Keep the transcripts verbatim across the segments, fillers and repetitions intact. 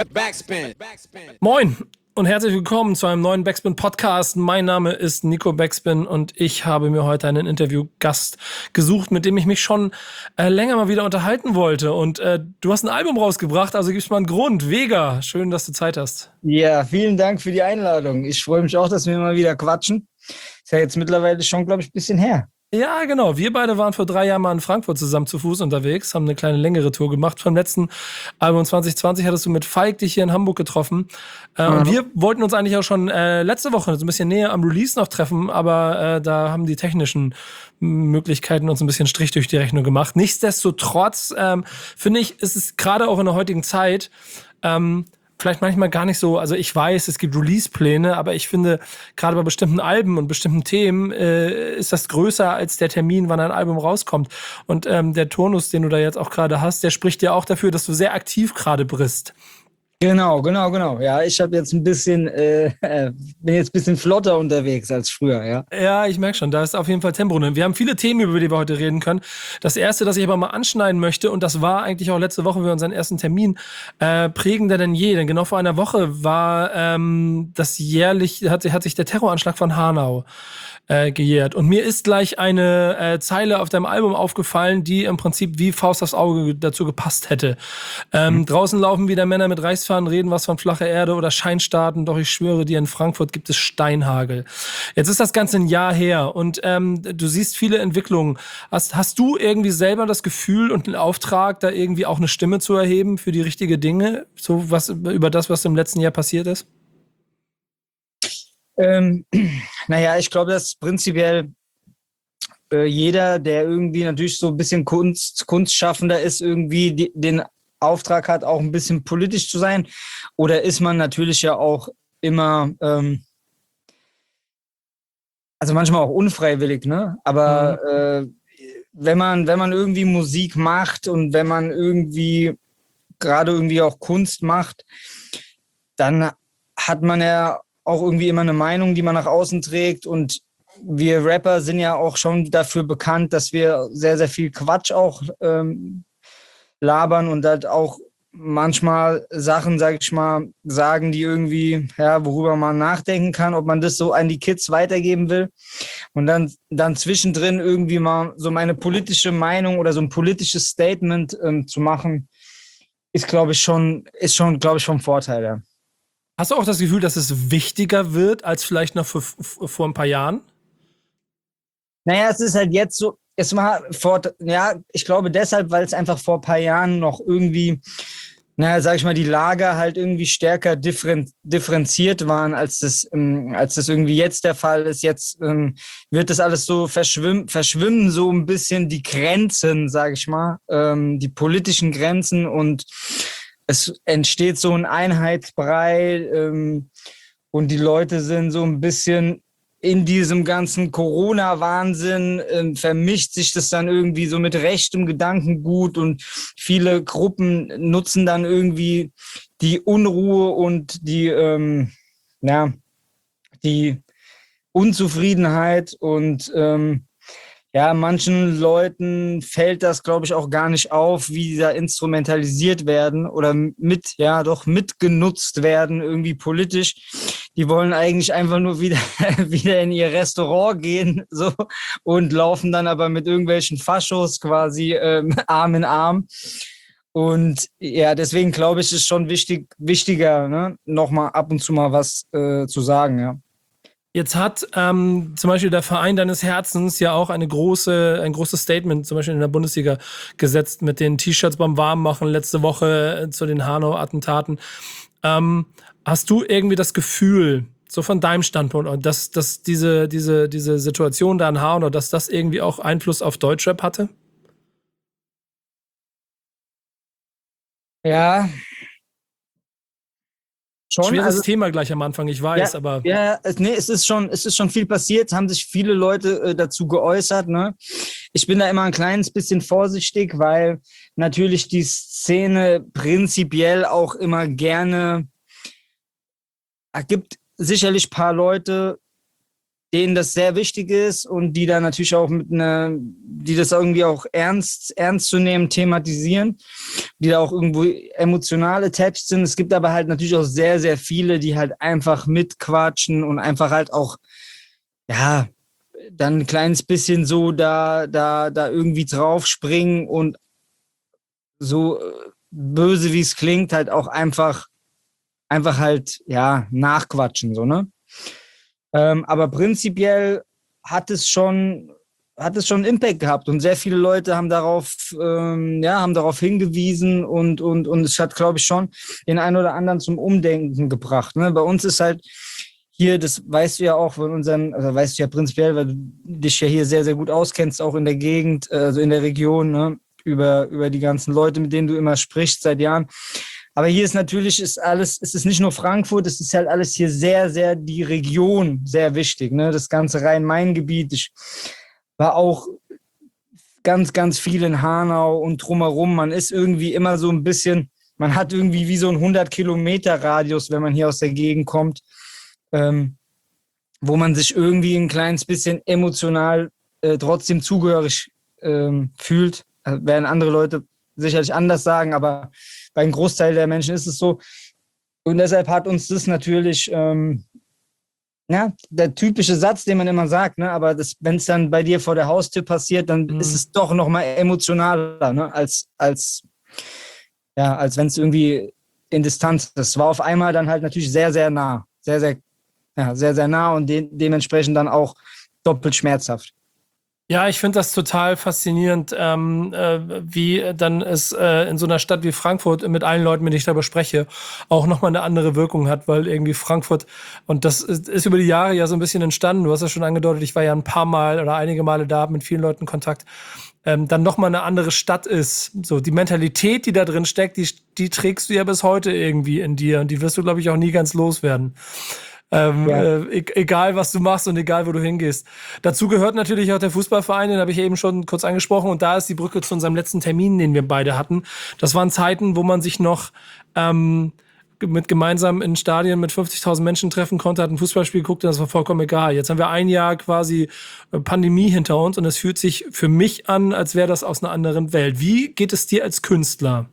Backspin. Moin und herzlich willkommen zu einem neuen Backspin-Podcast. Mein Name ist Nico Backspin und ich habe mir heute einen Interviewgast gesucht, mit dem ich mich schon äh, länger mal wieder unterhalten wollte. Und äh, du hast ein Album rausgebracht, also gib's mal einen Grund. Vega, schön, dass du Zeit hast. Ja, vielen Dank für die Einladung. Ich freue mich auch, dass wir mal wieder quatschen. Ist ja jetzt mittlerweile schon, glaube ich, ein bisschen her. Ja, genau. Wir beide waren vor drei Jahren mal in Frankfurt zusammen zu Fuß unterwegs, haben eine kleine längere Tour gemacht. Vom letzten Album zwanzig zwanzig hattest du mit Falk dich hier in Hamburg getroffen. Äh, mhm. Und wir wollten uns eigentlich auch schon äh, letzte Woche so ein bisschen näher am Release noch treffen, aber äh, da haben die technischen Möglichkeiten uns ein bisschen Strich durch die Rechnung gemacht. Nichtsdestotrotz ähm, finde ich, ist es gerade auch in der heutigen Zeit ähm, vielleicht manchmal gar nicht so, also ich weiß, es gibt Release-Pläne, aber ich finde, gerade bei bestimmten Alben und bestimmten Themen äh, ist das größer als der Termin, wann ein Album rauskommt. Und ähm, der Turnus, den du da jetzt auch gerade hast, der spricht ja auch dafür, dass du sehr aktiv gerade bist. Genau, genau, genau. Ja, ich habe jetzt ein bisschen, äh, bin jetzt ein bisschen flotter unterwegs als früher, ja. Ja, ich merke schon, da ist auf jeden Fall Tempo drin. Wir haben viele Themen, über die wir heute reden können. Das erste, das ich aber mal anschneiden möchte, und das war eigentlich auch letzte Woche für unseren ersten Termin, äh, prägender denn je. Denn genau vor einer Woche war ähm, das jährlich, hat, hat sich der Terroranschlag von Hanau äh, gejährt. Und mir ist gleich eine äh, Zeile auf deinem Album aufgefallen, die im Prinzip wie Faust aufs Auge dazu gepasst hätte. Ähm, mhm. Draußen laufen wieder Männer mit Reichsfahnen, reden was von flacher Erde oder Scheinstaaten, doch ich schwöre dir, in Frankfurt gibt es Steinhagel. Jetzt ist das Ganze ein Jahr her und ähm, du siehst viele Entwicklungen. Hast, hast du irgendwie selber das Gefühl und den Auftrag, da irgendwie auch eine Stimme zu erheben für die richtige Dinge, so was über das, was im letzten Jahr passiert ist? Ähm, naja, ich glaube, dass prinzipiell äh, jeder, der irgendwie natürlich so ein bisschen Kunst, Kunstschaffender ist, irgendwie die, den Auftrag hat, auch ein bisschen politisch zu sein. Oder ist man natürlich ja auch immer, ähm, also manchmal auch unfreiwillig, ne? Aber mhm. äh, wenn man, wenn man irgendwie Musik macht und wenn man irgendwie gerade irgendwie auch Kunst macht, dann hat man ja auch irgendwie immer eine Meinung, die man nach außen trägt. Und wir Rapper sind ja auch schon dafür bekannt, dass wir sehr, sehr viel Quatsch auch ähm, labern und halt auch manchmal Sachen, sag ich mal, sagen, die irgendwie, ja, worüber man nachdenken kann, ob man das so an die Kids weitergeben will. Und dann, dann zwischendrin irgendwie mal so meine politische Meinung oder so ein politisches Statement ähm, zu machen, ist, glaube ich, schon, ist schon, glaube ich, vom Vorteil, ja. Hast du auch das Gefühl, dass es wichtiger wird als vielleicht noch vor, vor ein paar Jahren? Naja, es ist halt jetzt so, es war vor, ja, ich glaube deshalb, weil es einfach vor ein paar Jahren noch irgendwie, naja, sag ich mal, die Lager halt irgendwie stärker differen, differenziert waren, als das, ähm, als das irgendwie jetzt der Fall ist. Jetzt ähm, wird das alles so verschwimmen, verschwimmen so ein bisschen die Grenzen, sag ich mal, ähm, die politischen Grenzen, und es entsteht so ein Einheitsbrei ähm, und die Leute sind so ein bisschen in diesem ganzen Corona-Wahnsinn, ähm, vermischt sich das dann irgendwie so mit rechtem Gedankengut, und viele Gruppen nutzen dann irgendwie die Unruhe und die, ähm, ja, die Unzufriedenheit, und ähm, ja, manchen Leuten fällt das, glaube ich, auch gar nicht auf, wie die da instrumentalisiert werden oder mit, ja, doch mitgenutzt werden, irgendwie politisch. Die wollen eigentlich einfach nur wieder, wieder in ihr Restaurant gehen, so, und laufen dann aber mit irgendwelchen Faschos quasi ähm, Arm in Arm. Und ja, deswegen glaube ich, ist schon wichtig, wichtiger, ne, nochmal ab und zu mal was äh, zu sagen, ja. Jetzt hat ähm, zum Beispiel der Verein deines Herzens ja auch eine große, ein großes Statement zum Beispiel in der Bundesliga gesetzt mit den T-Shirts beim Warmmachen letzte Woche zu den Hanau-Attentaten. Ähm, hast du irgendwie das Gefühl, so von deinem Standpunkt, dass, dass diese, diese, diese Situation da in Hanau, dass das irgendwie auch Einfluss auf Deutschrap hatte? Ja. Schon, schweres also, Thema gleich am Anfang, ich weiß, ja, aber... Ja, es, nee, es ist schon, es ist schon viel passiert, haben sich viele Leute äh, dazu geäußert, ne? Ich bin da immer ein kleines bisschen vorsichtig, weil natürlich die Szene prinzipiell auch immer gerne, es gibt sicherlich ein paar Leute, denen das sehr wichtig ist und die da natürlich auch mit einer, die das irgendwie auch ernst, ernst zu nehmen thematisieren, die da auch irgendwo emotional attached sind. Es gibt aber halt natürlich auch sehr, sehr viele, die halt einfach mitquatschen und einfach halt auch, ja, dann ein kleines bisschen so da, da, da irgendwie draufspringen und so böse wie es klingt, halt auch einfach, einfach halt, ja, nachquatschen, so, ne? Ähm, aber prinzipiell hat es schon, hat es schon Impact gehabt und sehr viele Leute haben darauf, ähm, ja, haben darauf hingewiesen und, und, und es hat, glaube ich, schon den einen oder anderen zum Umdenken gebracht. Ne? Bei uns ist halt hier, das weißt du ja auch von unseren, also weißt du ja prinzipiell, weil du dich ja hier sehr, sehr gut auskennst, auch in der Gegend, also in der Region, ne? über, über die ganzen Leute, mit denen du immer sprichst seit Jahren. Aber hier ist natürlich, ist alles, es ist nicht nur Frankfurt, es ist halt alles hier sehr, sehr die Region sehr wichtig, ne? Das ganze Rhein-Main-Gebiet. Ich war auch ganz, ganz viel in Hanau und drumherum. Man ist irgendwie immer so ein bisschen, man hat irgendwie wie so einen hundert Kilometer Radius, wenn man hier aus der Gegend kommt, ähm, wo man sich irgendwie ein kleines bisschen emotional äh, trotzdem zugehörig ähm, fühlt. Das werden andere Leute sicherlich anders sagen, aber bei einem Großteil der Menschen ist es so. Und deshalb hat uns das natürlich, ähm, ja, der typische Satz, den man immer sagt, ne, aber wenn es dann bei dir vor der Haustür passiert, dann mhm. ist es doch noch mal emotionaler, ne, als, als, ja, als wenn es irgendwie in Distanz ist. Es war auf einmal dann halt natürlich sehr, sehr nah. Sehr, sehr, ja, sehr, sehr nah und de- dementsprechend dann auch doppelt schmerzhaft. Ja, ich finde das total faszinierend, ähm, äh, wie dann es äh, in so einer Stadt wie Frankfurt mit allen Leuten, mit denen ich darüber spreche, auch nochmal eine andere Wirkung hat, weil irgendwie Frankfurt, und das ist, ist über die Jahre ja so ein bisschen entstanden, du hast ja schon angedeutet, ich war ja ein paar Mal oder einige Male da, mit vielen Leuten in Kontakt, ähm, dann nochmal eine andere Stadt ist. So, die Mentalität, die da drin steckt, die, die trägst du ja bis heute irgendwie in dir und die wirst du, glaube ich, auch nie ganz loswerden. Ähm, ja. äh, e- egal, was du machst und egal, wo du hingehst. Dazu gehört natürlich auch der Fußballverein, den habe ich eben schon kurz angesprochen. Und da ist die Brücke zu unserem letzten Termin, den wir beide hatten. Das waren Zeiten, wo man sich noch ähm, mit gemeinsam in Stadien mit fünfzigtausend Menschen treffen konnte, hat ein Fußballspiel geguckt und das war vollkommen egal. Jetzt haben wir ein Jahr quasi Pandemie hinter uns und es fühlt sich für mich an, als wäre das aus einer anderen Welt. Wie geht es dir als Künstler?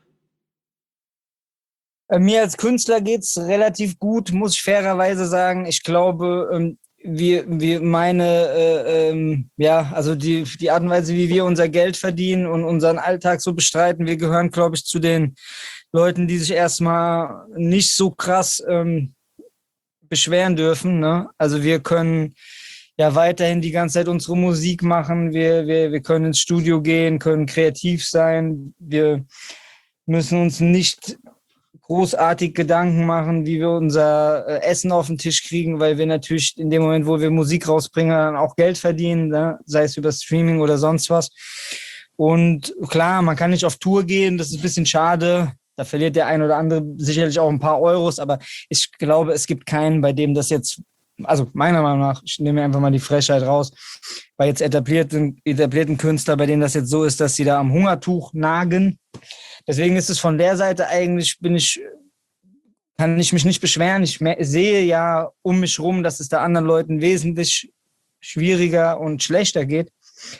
Mir als Künstler geht's relativ gut, muss ich fairerweise sagen. Ich glaube, ähm, wir, wir meine, äh, ähm, ja, also die, die Art und Weise, wie wir unser Geld verdienen und unseren Alltag so bestreiten, wir gehören, glaube ich, zu den Leuten, die sich erstmal nicht so krass ähm, beschweren dürfen. Ne? Also wir können ja weiterhin die ganze Zeit unsere Musik machen. Wir, wir, wir können ins Studio gehen, können kreativ sein. Wir müssen uns nicht großartig Gedanken machen, wie wir unser äh, Essen auf den Tisch kriegen, weil wir natürlich in dem Moment, wo wir Musik rausbringen, dann auch Geld verdienen, ne? Sei es über Streaming oder sonst was. Und klar, man kann nicht auf Tour gehen, das ist ein bisschen schade. Da verliert der ein oder andere sicherlich auch ein paar Euros, aber ich glaube, es gibt keinen, bei dem das jetzt, also meiner Meinung nach, ich nehme einfach mal die Frechheit raus, bei jetzt etablierten, etablierten Künstlern, bei denen das jetzt so ist, dass sie da am Hungertuch nagen. Deswegen ist es von der Seite eigentlich, bin ich, kann ich mich nicht beschweren. Ich sehe ja um mich rum, dass es da anderen Leuten wesentlich schwieriger und schlechter geht.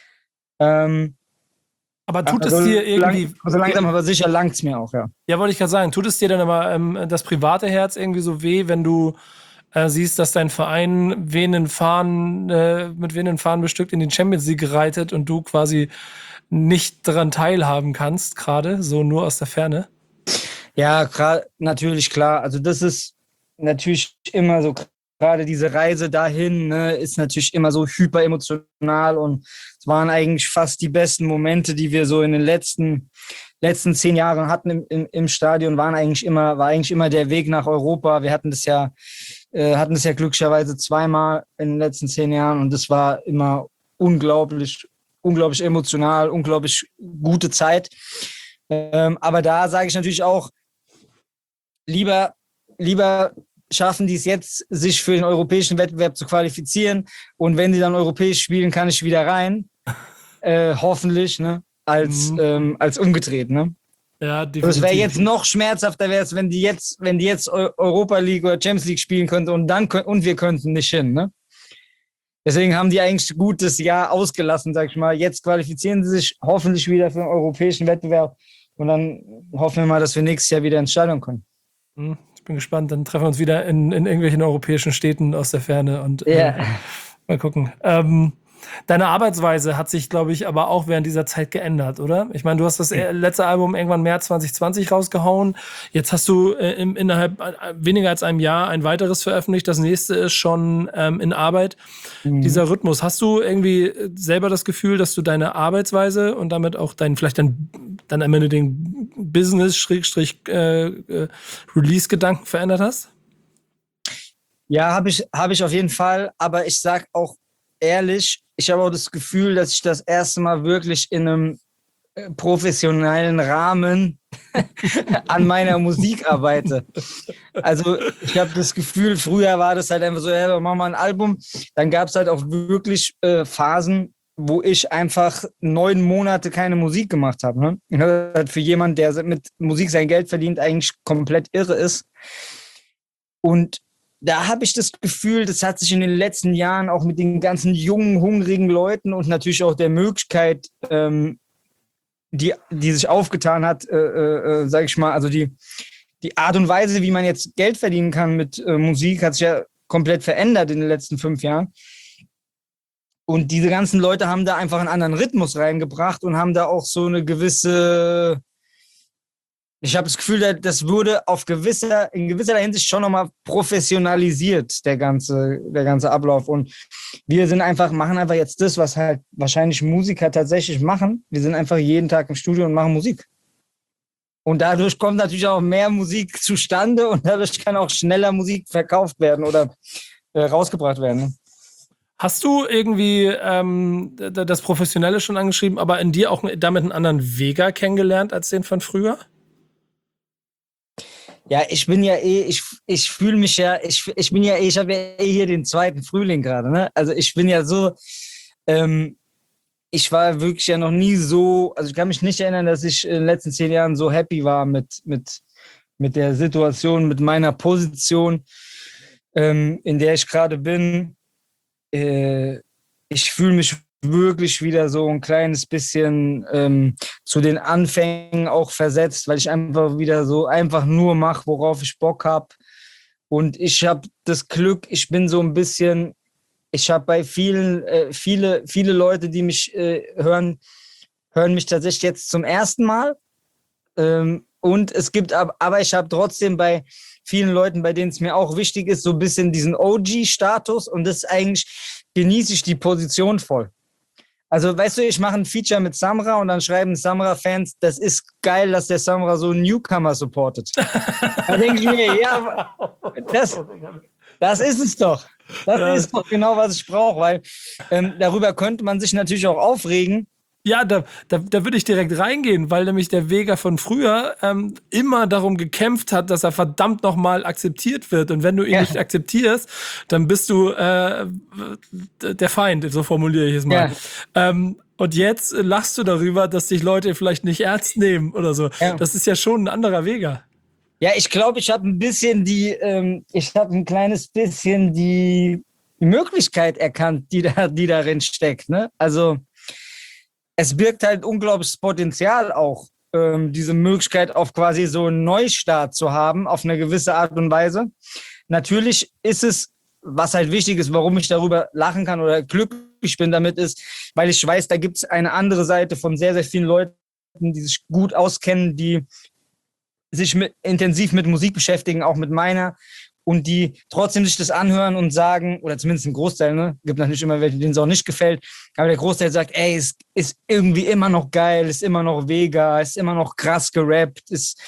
Ähm, aber tut also es dir irgendwie... Lang, also langsam aber sicher langt es mir auch, ja. Ja, wollte ich gerade sagen. Tut es dir dann aber ähm, das private Herz irgendwie so weh, wenn du äh, siehst, dass dein Verein wehenden Fahnen, äh, mit wehenden Fahnen bestückt in den Champions League reitet und du quasi nicht daran teilhaben kannst, gerade so nur aus der Ferne? Ja, grad, natürlich, klar. Also das ist natürlich immer so, gerade diese Reise dahin, ne, ist natürlich immer so hyper emotional und es waren eigentlich fast die besten Momente, die wir so in den letzten, letzten zehn Jahren hatten im, im, im Stadion, waren eigentlich immer, war eigentlich immer der Weg nach Europa. Wir hatten das ja, äh, hatten das ja glücklicherweise zweimal in den letzten zehn Jahren und das war immer unglaublich unglaublich emotional, unglaublich gute Zeit. Ähm, aber da sage ich natürlich auch, lieber, lieber schaffen die es jetzt, sich für den europäischen Wettbewerb zu qualifizieren und wenn die dann europäisch spielen, kann ich wieder rein. Äh, hoffentlich, ne? Als, mhm. ähm, als umgedreht, ne? Ja, definitiv. Das wäre jetzt noch schmerzhafter, wäre es, wenn die jetzt, wenn die jetzt Europa League oder Champions League spielen könnten und dann und wir könnten nicht hin, ne? Deswegen haben die eigentlich ein gutes Jahr ausgelassen, sag ich mal. Jetzt qualifizieren sie sich hoffentlich wieder für den europäischen Wettbewerb. Und dann hoffen wir mal, dass wir nächstes Jahr wieder ins Stadion kommen. Ich bin gespannt. Dann treffen wir uns wieder in, in irgendwelchen europäischen Städten aus der Ferne und Ja. äh, mal gucken. Ähm, deine Arbeitsweise hat sich, glaube ich, aber auch während dieser Zeit geändert, oder? Ich meine, du hast das äh, letzte Album irgendwann März zwanzig zwanzig rausgehauen. Jetzt hast du äh, im, innerhalb äh, weniger als einem Jahr ein weiteres veröffentlicht. Das nächste ist schon ähm, in Arbeit. Mhm. Dieser Rhythmus. Hast du irgendwie selber das Gefühl, dass du deine Arbeitsweise und damit auch dein, vielleicht dein, dann am Ende den Business-Release-Gedanken äh, verändert hast? Ja, habe ich, hab ich auf jeden Fall. Aber ich sag auch ehrlich, ich habe auch das Gefühl, dass ich das erste Mal wirklich in einem professionellen Rahmen an meiner Musik arbeite. Also ich habe das Gefühl, früher war das halt einfach so, ja, machen wir ein Album. Dann gab es halt auch wirklich äh, Phasen, wo ich einfach neun Monate keine Musik gemacht habe. Ne? Halt für jemanden, der mit Musik sein Geld verdient, eigentlich komplett irre ist. Und da habe ich das Gefühl, das hat sich in den letzten Jahren auch mit den ganzen jungen, hungrigen Leuten und natürlich auch der Möglichkeit, ähm, die, die sich aufgetan hat, äh, äh, sage ich mal, also die, die Art und Weise, wie man jetzt Geld verdienen kann mit äh, Musik, hat sich ja komplett verändert in den letzten fünf Jahren. Und diese ganzen Leute haben da einfach einen anderen Rhythmus reingebracht und haben da auch so eine gewisse... Ich habe das Gefühl, das wurde auf gewisser, in gewisser Hinsicht schon nochmal professionalisiert, der ganze, der ganze Ablauf. Und wir sind einfach, machen einfach jetzt das, was halt wahrscheinlich Musiker tatsächlich machen. Wir sind einfach jeden Tag im Studio und machen Musik. Und dadurch kommt natürlich auch mehr Musik zustande und dadurch kann auch schneller Musik verkauft werden oder äh, rausgebracht werden. Ne? Hast du irgendwie ähm, das Professionelle schon angeschrieben, aber in dir auch damit einen anderen Vega kennengelernt als den von früher? Ja, ich bin ja eh, ich, ich fühle mich ja, ich, ich bin ja eh, ich habe ja eh hier den zweiten Frühling gerade, ne? Also ich bin ja so, ähm, ich war wirklich ja noch nie so, also ich kann mich nicht erinnern, dass ich in den letzten zehn Jahren so happy war mit, mit, mit der Situation, mit meiner Position, ähm, in der ich gerade bin. Äh, ich fühle mich wirklich wieder so ein kleines bisschen ähm, zu den Anfängen auch versetzt, weil ich einfach wieder so einfach nur mache, worauf ich Bock habe. Und ich habe das Glück, ich bin so ein bisschen, ich habe bei vielen, äh, viele, viele Leute, die mich äh, hören, hören mich tatsächlich jetzt zum ersten Mal. Ähm, und es gibt, aber, aber ich habe trotzdem bei vielen Leuten, bei denen es mir auch wichtig ist, so ein bisschen diesen O G-Status. Und das eigentlich genieße ich die Position voll. Also, weißt du, ich mache ein Feature mit Samra und dann schreiben Samra-Fans, das ist geil, dass der Samra so einen Newcomer supportet. Da denke ich mir, ja, das, das ist es doch. Das ja. ist doch genau, was ich brauche, weil ähm, darüber könnte man sich natürlich auch aufregen. Ja, da, da, da würde ich direkt reingehen, weil nämlich der Vega von früher ähm, immer darum gekämpft hat, dass er verdammt nochmal akzeptiert wird. Und wenn du ihn ja. nicht akzeptierst, dann bist du äh, der Feind, so formuliere ich es mal. Ja. Ähm, und jetzt lachst du darüber, dass dich Leute vielleicht nicht ernst nehmen oder so. Ja. Das ist ja schon ein anderer Vega. Ja, ich glaube, ich habe ein bisschen die, ähm, ich habe ein kleines bisschen die Möglichkeit erkannt, die da, die darin steckt. Ne? Also es birgt halt unglaubliches Potenzial auch, ähm, diese Möglichkeit auf quasi so einen Neustart zu haben, auf eine gewisse Art und Weise. Natürlich ist es, was halt wichtig ist, warum ich darüber lachen kann oder glücklich bin damit, ist, weil ich weiß, da gibt es eine andere Seite von sehr, sehr vielen Leuten, die sich gut auskennen, die sich mit, intensiv mit Musik beschäftigen, auch mit meiner, und die trotzdem sich das anhören und sagen, oder zumindest ein Großteil, ne, gibt natürlich immer welche, denen es auch nicht gefällt, aber der Großteil sagt, ey, es ist irgendwie immer noch geil, ist immer noch Vega, ist immer noch krass gerappt, ist,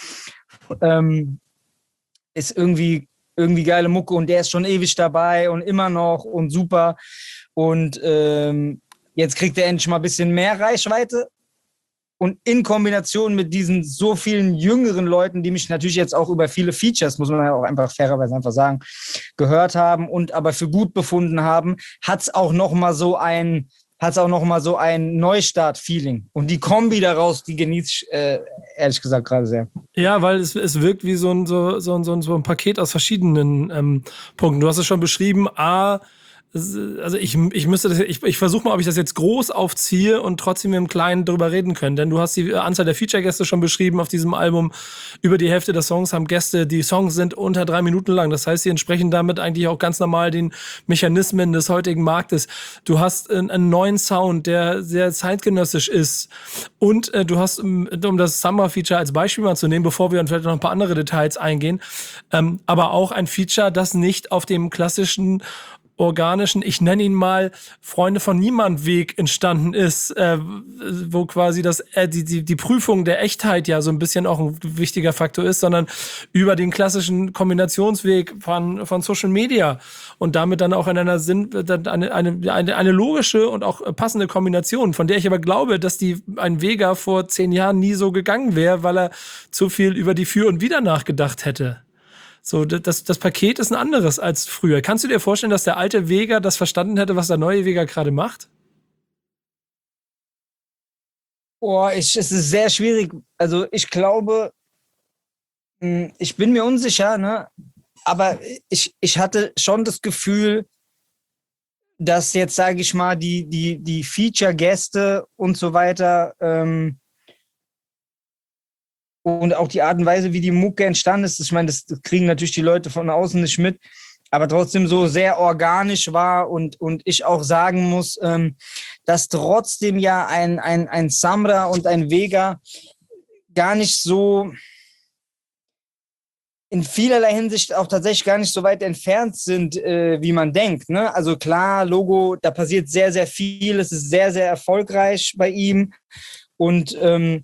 ähm, ist irgendwie, irgendwie geile Mucke und der ist schon ewig dabei und immer noch und super und ähm, jetzt kriegt er endlich mal ein bisschen mehr Reichweite. Und in Kombination mit diesen so vielen jüngeren Leuten, die mich natürlich jetzt auch über viele Features, muss man ja auch einfach fairerweise einfach sagen, gehört haben und aber für gut befunden haben, hat es auch noch mal so ein, hat's auch noch mal so ein Neustart-Feeling. Und die Kombi daraus, die genieße ich äh, ehrlich gesagt gerade sehr. Ja, weil es, es wirkt wie so ein, so, so, so, so ein Paket aus verschiedenen ähm, Punkten. Du hast es schon beschrieben. A, also ich, ich müsste das, ich, ich versuche mal, ob ich das jetzt groß aufziehe und trotzdem im Kleinen drüber reden können. Denn du hast die Anzahl der Feature-Gäste schon beschrieben auf diesem Album. Über die Hälfte der Songs haben Gäste. Die Songs sind unter drei Minuten lang. Das heißt, sie entsprechen damit eigentlich auch ganz normal den Mechanismen des heutigen Marktes. Du hast einen, einen neuen Sound, der sehr zeitgenössisch ist. Und äh, du hast, um, um das Summer-Feature als Beispiel mal zu nehmen, bevor wir dann vielleicht noch ein paar andere Details eingehen, ähm, aber auch ein Feature, das nicht auf dem klassischen organischen, ich nenne ihn mal Freunde von Niemand Weg entstanden ist, äh, wo quasi das äh, die, die die Prüfung der Echtheit ja so ein bisschen auch ein wichtiger Faktor ist, sondern über den klassischen Kombinationsweg von von Social Media und damit dann auch in einer Sinn eine eine eine, eine logische und auch passende Kombination, von der ich aber glaube, dass die ein Vega vor zehn Jahren nie so gegangen wäre, weil er zu viel über die Für und Wider nachgedacht hätte. So, das, das Paket ist ein anderes als früher. Kannst du dir vorstellen, dass der alte Vega das verstanden hätte, was der neue Vega gerade macht? Boah, ich, es ist sehr schwierig. Also ich glaube, mh, ich bin mir unsicher, ne? Aber ich, ich hatte schon das Gefühl, dass jetzt, sage ich mal, die, die, die Feature-Gäste und so weiter ähm, und auch die Art und Weise, wie die Mucke entstanden ist, ich meine, das kriegen natürlich die Leute von außen nicht mit, aber trotzdem so sehr organisch war und, und ich auch sagen muss, ähm, dass trotzdem ja ein, ein, ein Samra und ein Vega gar nicht so in vielerlei Hinsicht auch tatsächlich gar nicht so weit entfernt sind, äh, wie man denkt. Ne? Also klar, Logo, da passiert sehr, sehr viel, es ist sehr, sehr erfolgreich bei ihm und ähm,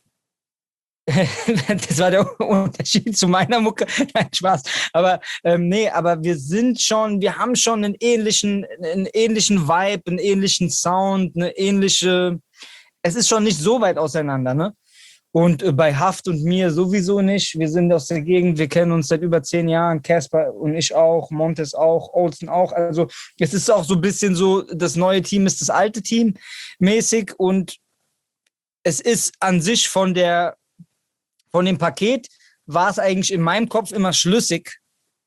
das war der Unterschied zu meiner Mucke. Nein, Spaß. Aber ähm, nee, aber wir sind schon, wir haben schon einen ähnlichen, einen ähnlichen Vibe, einen ähnlichen Sound, eine ähnliche. Es ist schon nicht so weit auseinander, ne? Und äh, bei Haft und mir sowieso nicht. Wir sind aus der Gegend, wir kennen uns seit über zehn Jahren. Casper und ich auch, Montes auch, Olsen auch. Also es ist auch so ein bisschen so, das neue Team ist das alte Team mäßig und es ist an sich von der Von dem Paket war es eigentlich in meinem Kopf immer schlüssig.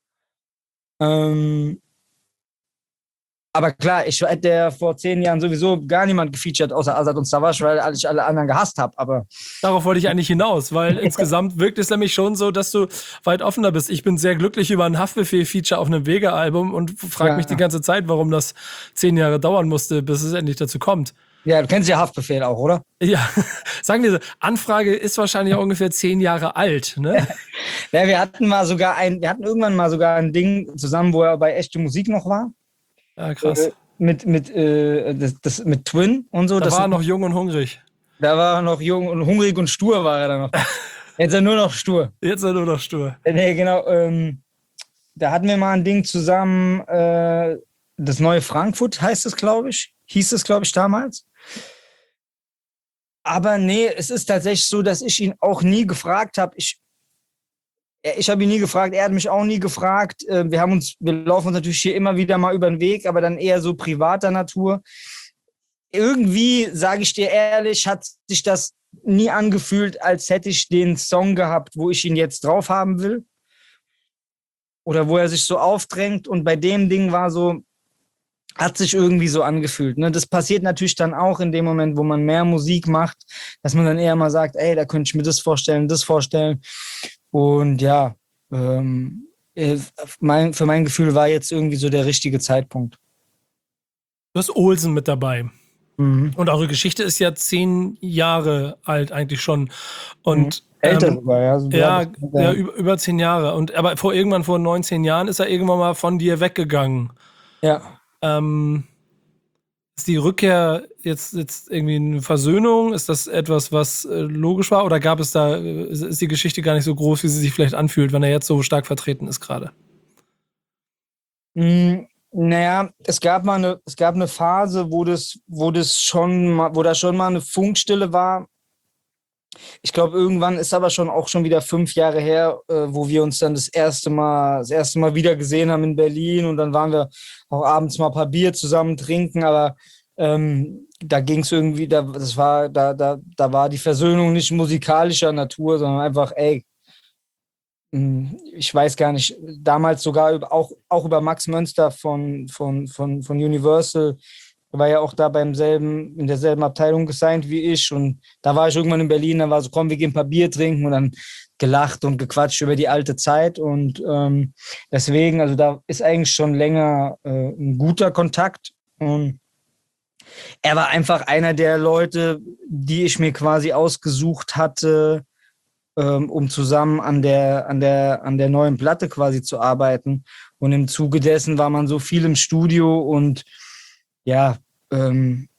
Ähm, aber klar, ich hätte ja vor zehn Jahren sowieso gar niemand gefeatured, außer Azad und Savas, weil ich alle anderen gehasst habe. Aber Darauf wollte ich eigentlich hinaus, weil insgesamt wirkt es nämlich schon so, dass du weit offener bist. Ich bin sehr glücklich über ein Haftbefehl-Feature auf einem Vega-Album und frage ja. mich die ganze Zeit, warum das zehn Jahre dauern musste, bis es endlich dazu kommt. Ja, du kennst ja Haftbefehl auch, oder? Ja, sagen wir so, Anfrage ist wahrscheinlich auch ungefähr zehn Jahre alt, ne? Ja, wir hatten mal sogar ein, wir hatten irgendwann mal sogar ein Ding zusammen, wo er bei Echte Musik noch war. Ja, krass. Äh, mit, mit, äh, das, das, mit Twin und so. Da das war er noch jung und hungrig. Da war er noch jung und hungrig und stur war er dann noch. Jetzt ist er nur noch stur. Jetzt ist er nur noch stur. Nee, genau. Ähm, da hatten wir mal ein Ding zusammen, äh, das neue Frankfurt heißt es, glaube ich. Hieß es, glaube ich, damals. Aber nee, es ist tatsächlich so, dass ich ihn auch nie gefragt habe. Ich, ich habe ihn nie gefragt, er hat mich auch nie gefragt. Wir haben uns, wir laufen uns natürlich hier immer wieder mal über den Weg, aber dann eher so privater Natur. Irgendwie, sage ich dir ehrlich, hat sich das nie angefühlt, als hätte ich den Song gehabt, wo ich ihn jetzt drauf haben will. Oder wo er sich so aufdrängt. Und bei dem Ding war so, hat sich irgendwie so angefühlt. Ne? Das passiert natürlich dann auch in dem Moment, wo man mehr Musik macht, dass man dann eher mal sagt, ey, da könnte ich mir das vorstellen, das vorstellen. Und ja, ähm, mein, für mein Gefühl war jetzt irgendwie so der richtige Zeitpunkt. Du hast Olsen mit dabei. Mhm. Und eure Geschichte ist ja zehn Jahre alt eigentlich schon. Und mhm. Älter ähm, sogar, ja. So ja, ja über, über zehn Jahre. Und aber vor irgendwann vor neunzehn Jahren ist er irgendwann mal von dir weggegangen. Ja. Ähm, ist die Rückkehr jetzt, jetzt irgendwie eine Versöhnung? Ist das etwas, was äh, logisch war? Oder gab es da, ist, ist die Geschichte gar nicht so groß, wie sie sich vielleicht anfühlt, wenn er jetzt so stark vertreten ist gerade? Mm, naja, es gab mal eine, es gab eine Phase, wo das, wo das schon mal, wo da schon mal eine Funkstille war. Ich glaube, irgendwann ist aber schon auch schon wieder fünf Jahre her, äh, wo wir uns dann das erste Mal, das erste Mal wieder gesehen haben in Berlin und dann waren wir auch abends mal ein paar Bier zusammen trinken, aber ähm, da ging es irgendwie, da, das war, da, da, da war die Versöhnung nicht musikalischer Natur, sondern einfach, ey, ich weiß gar nicht, damals sogar über, auch, auch über Max Mönster von, von, von, von Universal, war ja auch da beim selben, in derselben Abteilung gesigned wie ich. Und da war ich irgendwann in Berlin, da war so, komm, wir gehen ein paar Bier trinken und dann gelacht und gequatscht über die alte Zeit. Und ähm, deswegen, also da ist eigentlich schon länger äh, ein guter Kontakt. Und er war einfach einer der Leute, die ich mir quasi ausgesucht hatte, ähm, um zusammen an der, an der, an der neuen Platte quasi zu arbeiten. Und im Zuge dessen war man so viel im Studio und ja, ähm,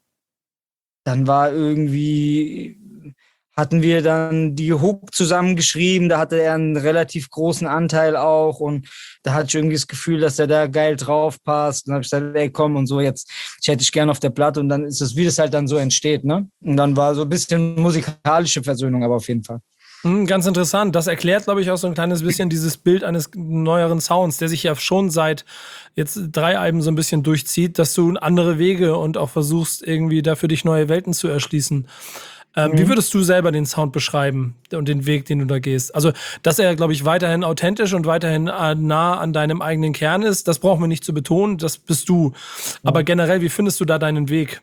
dann war irgendwie, hatten wir dann die Hook zusammengeschrieben, da hatte er einen relativ großen Anteil auch und da hatte ich irgendwie das Gefühl, dass er da geil drauf passt. Und dann habe ich gesagt, ey komm und so, jetzt, ich hätte dich gerne auf der Platte und dann ist es, wie das halt dann so entsteht, ne? Und dann war so ein bisschen musikalische Versöhnung, aber auf jeden Fall. Hm, ganz interessant. Das erklärt, glaube ich, auch so ein kleines bisschen dieses Bild eines neueren Sounds, der sich ja schon seit jetzt drei Alben so ein bisschen durchzieht, dass du andere Wege und auch versuchst, irgendwie da für dich neue Welten zu erschließen. Ähm, mhm. Wie würdest du selber den Sound beschreiben und den Weg, den du da gehst? Also, dass er, glaube ich, weiterhin authentisch und weiterhin äh, nah an deinem eigenen Kern ist, das brauchen wir nicht zu betonen, das bist du. Aber generell, wie findest du da deinen Weg?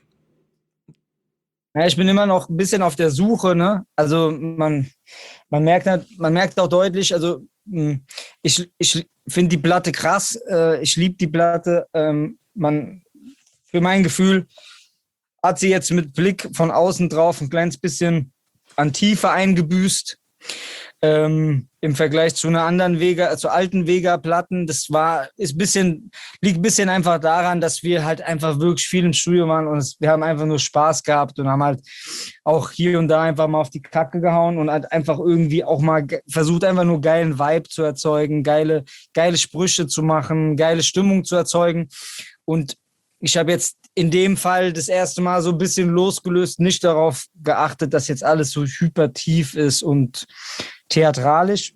Ja, ich bin immer noch ein bisschen auf der Suche, ne? Also man, man merkt man merkt auch deutlich, also ich, ich finde die Platte krass, äh, ich liebe die Platte. Ähm, man, für mein Gefühl hat sie jetzt mit Blick von außen drauf ein kleines bisschen an Tiefe eingebüßt. Ähm, im Vergleich zu einer anderen Vega, zu alten Vega-Platten. Das war, ist bisschen, liegt ein bisschen einfach daran, dass wir halt einfach wirklich viel im Studio waren und es, wir haben einfach nur Spaß gehabt und haben halt auch hier und da einfach mal auf die Kacke gehauen und halt einfach irgendwie auch mal ge- versucht, einfach nur geilen Vibe zu erzeugen, geile, geile Sprüche zu machen, geile Stimmung zu erzeugen. Und ich habe jetzt in dem Fall das erste Mal so ein bisschen losgelöst, nicht darauf geachtet, dass jetzt alles so hypertief ist und theatralisch.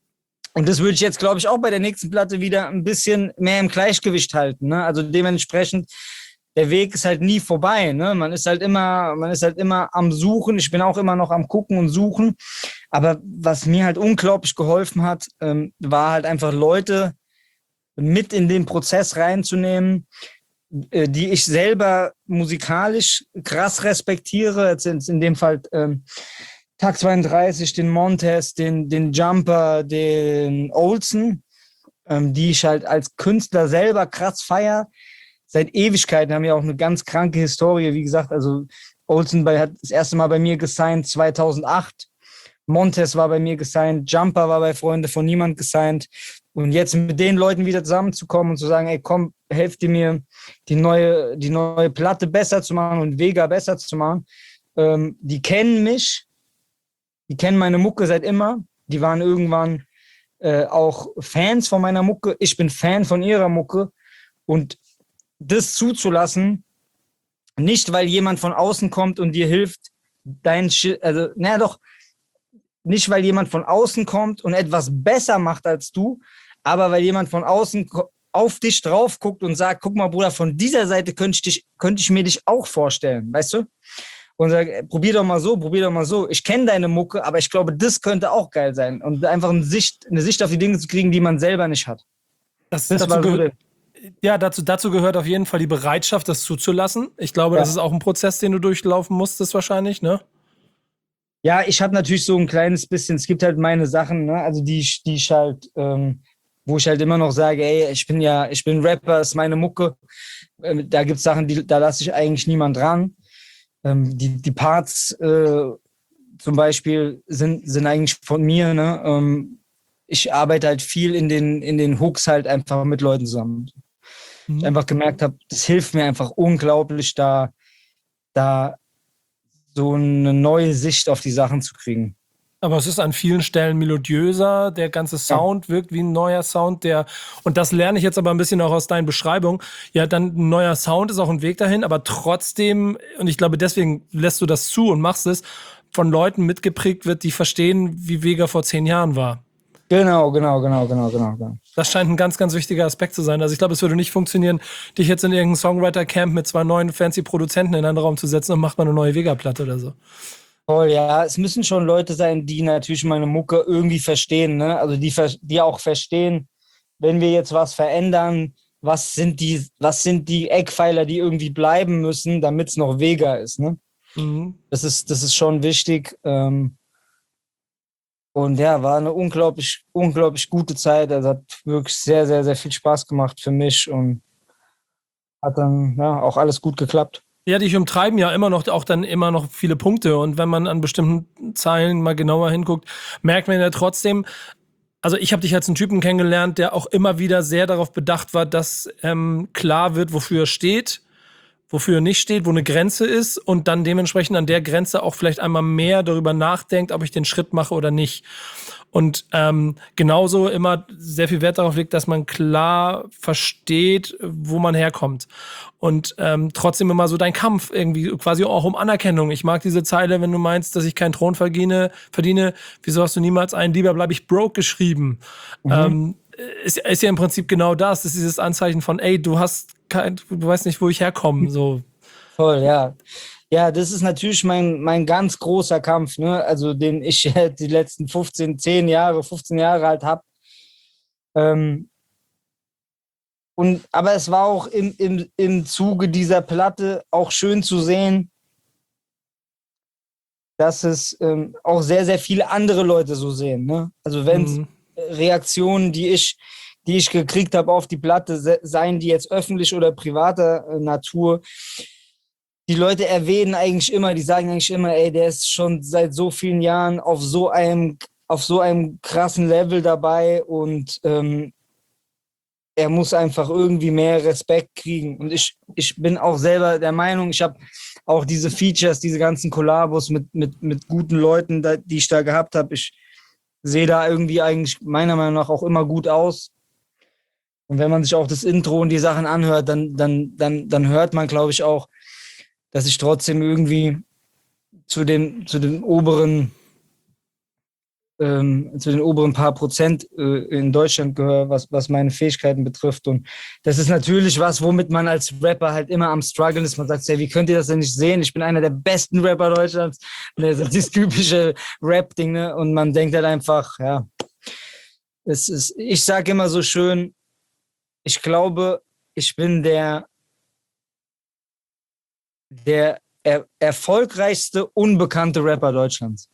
Und das würde ich jetzt, glaube ich, auch bei der nächsten Platte wieder ein bisschen mehr im Gleichgewicht halten. Ne? Also dementsprechend, der Weg ist halt nie vorbei. Ne? Man ist halt immer, man ist halt immer am Suchen. Ich bin auch immer noch am Gucken und Suchen. Aber was mir halt unglaublich geholfen hat, ähm, war halt einfach Leute mit in den Prozess reinzunehmen, äh, die ich selber musikalisch krass respektiere. Jetzt in, in dem Fall ähm, Tag zweiunddreißig, den Montez, den, den Jumper, den Olsen, ähm, die ich halt als Künstler selber krass feier. Seit Ewigkeiten haben wir auch eine ganz kranke Historie. Wie gesagt, also Olsen bei, hat das erste Mal bei mir gesigned zweitausendacht. Montez war bei mir gesigned. Jumper war bei Freunde von Niemand gesigned. Und jetzt mit den Leuten wieder zusammenzukommen und zu sagen, ey, komm, helft ihr mir, die neue, die neue Platte besser zu machen und Vega besser zu machen. Ähm, die kennen mich. Die kennen meine Mucke seit immer. Die waren irgendwann äh, auch Fans von meiner Mucke. Ich bin Fan von ihrer Mucke. Und das zuzulassen, nicht weil jemand von außen kommt und dir hilft, dein Shit, also, naja doch, nicht weil jemand von außen kommt und etwas besser macht als du, aber weil jemand von außen auf dich drauf guckt und sagt, guck mal, Bruder, von dieser Seite könnte ich, dich, könnte ich mir dich auch vorstellen, weißt du? Und sage, probier doch mal so, probier doch mal so. Ich kenne deine Mucke, aber ich glaube, das könnte auch geil sein. Und einfach eine Sicht, eine Sicht auf die Dinge zu kriegen, die man selber nicht hat. Das, das dazu, gehört, ja, dazu, dazu gehört auf jeden Fall die Bereitschaft, das zuzulassen. Ich glaube, ja. Das ist auch ein Prozess, den du durchlaufen musstest wahrscheinlich, ne? Ja, ich habe natürlich so ein kleines bisschen, es gibt halt meine Sachen, ne? Also die, die ich halt, ähm, wo ich halt immer noch sage, ey, ich bin ja, ich bin Rapper, ist meine Mucke. Ähm, da gibt es Sachen, die, da lasse ich eigentlich niemand dran. Die, die Parts äh, zum Beispiel sind, sind eigentlich von mir. Ne? Ähm, ich arbeite halt viel in den, in den Hooks halt einfach mit Leuten zusammen. Mhm. Ich einfach gemerkt habe, das hilft mir einfach unglaublich, da, da so eine neue Sicht auf die Sachen zu kriegen. Aber es ist an vielen Stellen melodiöser, der ganze Sound ja. wirkt wie ein neuer Sound, der, und das lerne ich jetzt aber ein bisschen auch aus deinen Beschreibungen, ja, dann ein neuer Sound ist auch ein Weg dahin, aber trotzdem, und ich glaube, deswegen lässt du das zu und machst es, von Leuten mitgeprägt wird, die verstehen, wie Vega vor zehn Jahren war. Genau, genau, genau, genau, genau, genau. Das scheint ein ganz, ganz wichtiger Aspekt zu sein. Also ich glaube, es würde nicht funktionieren, dich jetzt in irgendein Songwriter-Camp mit zwei neuen fancy Produzenten in einen Raum zu setzen und macht mal eine neue Vega-Platte oder so. Voll, ja. Es müssen schon Leute sein, die natürlich meine Mucke irgendwie verstehen, ne? Also die, ver- die auch verstehen, wenn wir jetzt was verändern, was sind die, was sind die Eckpfeiler, die irgendwie bleiben müssen, damit es noch Vega ist, ne? Mhm. Das ist, das ist schon wichtig. Ähm, und ja, war eine unglaublich, unglaublich gute Zeit. Also hat wirklich sehr, sehr, sehr viel Spaß gemacht für mich und hat dann ja auch alles gut geklappt. Ja, dich umtreiben ja immer noch auch dann immer noch viele Punkte. Und wenn man an bestimmten Zeilen mal genauer hinguckt, merkt man ja trotzdem, also ich habe dich als einen Typen kennengelernt, der auch immer wieder sehr darauf bedacht war, dass ähm, klar wird, wofür er steht, wofür er nicht steht, wo eine Grenze ist und dann dementsprechend an der Grenze auch vielleicht einmal mehr darüber nachdenkt, ob ich den Schritt mache oder nicht. Und ähm, genauso immer sehr viel Wert darauf legt, dass man klar versteht, wo man herkommt. Und ähm, trotzdem immer so dein Kampf irgendwie quasi auch um Anerkennung. Ich mag diese Zeile, wenn du meinst, dass ich keinen Thron verdiene, verdiene, wieso hast du niemals einen, lieber bleibe ich broke geschrieben? Mhm. Ähm, ist, ist ja im Prinzip genau das. Das ist dieses Anzeichen von, ey, du hast kein, du weißt nicht, wo ich herkomme. So. Voll, ja. Ja, das ist natürlich mein, mein ganz großer Kampf, ne? Also den ich die letzten fünfzehn, zehn Jahre, fünfzehn Jahre halt habe. Ähm, und, aber es war auch im, im, im Zuge dieser Platte auch schön zu sehen, dass es ähm, auch sehr, sehr viele andere Leute so sehen. Ne? Also wenn es Mhm. Reaktionen, die ich, die ich gekriegt habe auf die Platte, se seien die jetzt öffentlich oder privater äh, Natur, die Leute erwähnen eigentlich immer, die sagen eigentlich immer, ey, der ist schon seit so vielen Jahren auf so einem, auf so einem krassen Level dabei und ähm, er muss einfach irgendwie mehr Respekt kriegen. Und ich, ich bin auch selber der Meinung, ich habe auch diese Features, diese ganzen Kollabos mit, mit, mit guten Leuten, da, die ich da gehabt habe, ich sehe da irgendwie eigentlich meiner Meinung nach auch immer gut aus. Und wenn man sich auch das Intro und die Sachen anhört, dann, dann, dann, dann hört man, glaube ich, auch, dass ich trotzdem irgendwie zu dem, zu den oberen, ähm, zu den oberen paar Prozent äh, in Deutschland gehöre, was, was meine Fähigkeiten betrifft. Und das ist natürlich was, womit man als Rapper halt immer am struggeln ist. Man sagt, hey, wie könnt ihr das denn nicht sehen? Ich bin einer der besten Rapper Deutschlands. Das ist das typische Rap-Ding, ne? Und man denkt halt einfach, ja, es ist, ich sage immer so schön, ich glaube, ich bin der, der er, erfolgreichste unbekannte Rapper Deutschlands.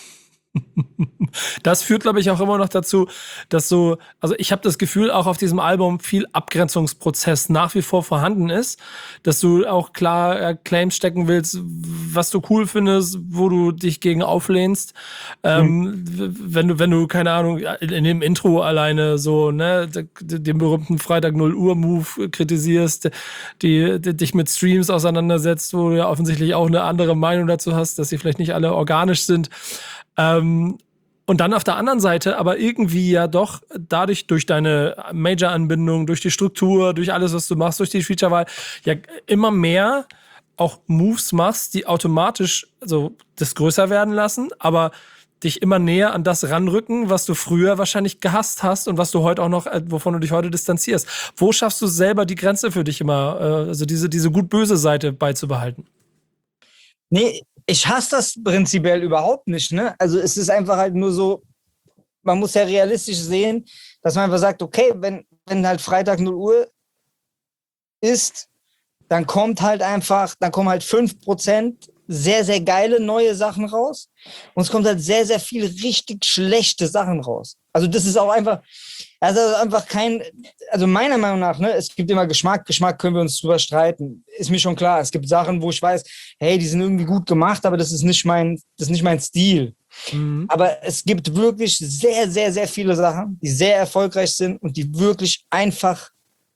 Das führt, glaube ich, auch immer noch dazu, dass so, also ich habe das Gefühl, auch auf diesem Album viel Abgrenzungsprozess nach wie vor vorhanden ist, dass du auch klar äh, Claims stecken willst, was du cool findest, wo du dich gegen auflehnst. Ähm, Hm. wenn du, wenn du, keine Ahnung, in dem Intro alleine so, ne, den berühmten Freitag null Uhr Move kritisierst, die, die dich mit Streams auseinandersetzt, wo du ja offensichtlich auch eine andere Meinung dazu hast, dass sie vielleicht nicht alle organisch sind. Ähm, und dann auf der anderen Seite aber irgendwie ja doch dadurch, durch deine Major-Anbindung, durch die Struktur, durch alles, was du machst, durch die Feature-Wahl, ja immer mehr auch Moves machst, die automatisch so das größer werden lassen, aber dich immer näher an das ranrücken, was du früher wahrscheinlich gehasst hast und was du heute auch noch, äh, wovon du dich heute distanzierst. Wo schaffst du selber die Grenze für dich immer, äh, also diese, diese gut-böse Seite beizubehalten? Nee, ich hasse das prinzipiell überhaupt nicht. Ne? Also es ist einfach halt nur so, man muss ja realistisch sehen, dass man einfach sagt, okay, wenn, wenn halt Freitag null Uhr ist, dann kommt halt einfach, dann kommen halt fünf Prozent sehr, sehr geile neue Sachen raus. Und es kommt halt sehr, sehr viel richtig schlechte Sachen raus. Also das ist auch einfach, also einfach kein, also meiner Meinung nach, ne, es gibt immer Geschmack, Geschmack können wir uns drüber streiten. Ist mir schon klar. Es gibt Sachen, wo ich weiß, hey, die sind irgendwie gut gemacht, aber das ist nicht mein, das ist nicht mein Stil. Mhm. Aber es gibt wirklich sehr, sehr, sehr viele Sachen, die sehr erfolgreich sind und die wirklich einfach,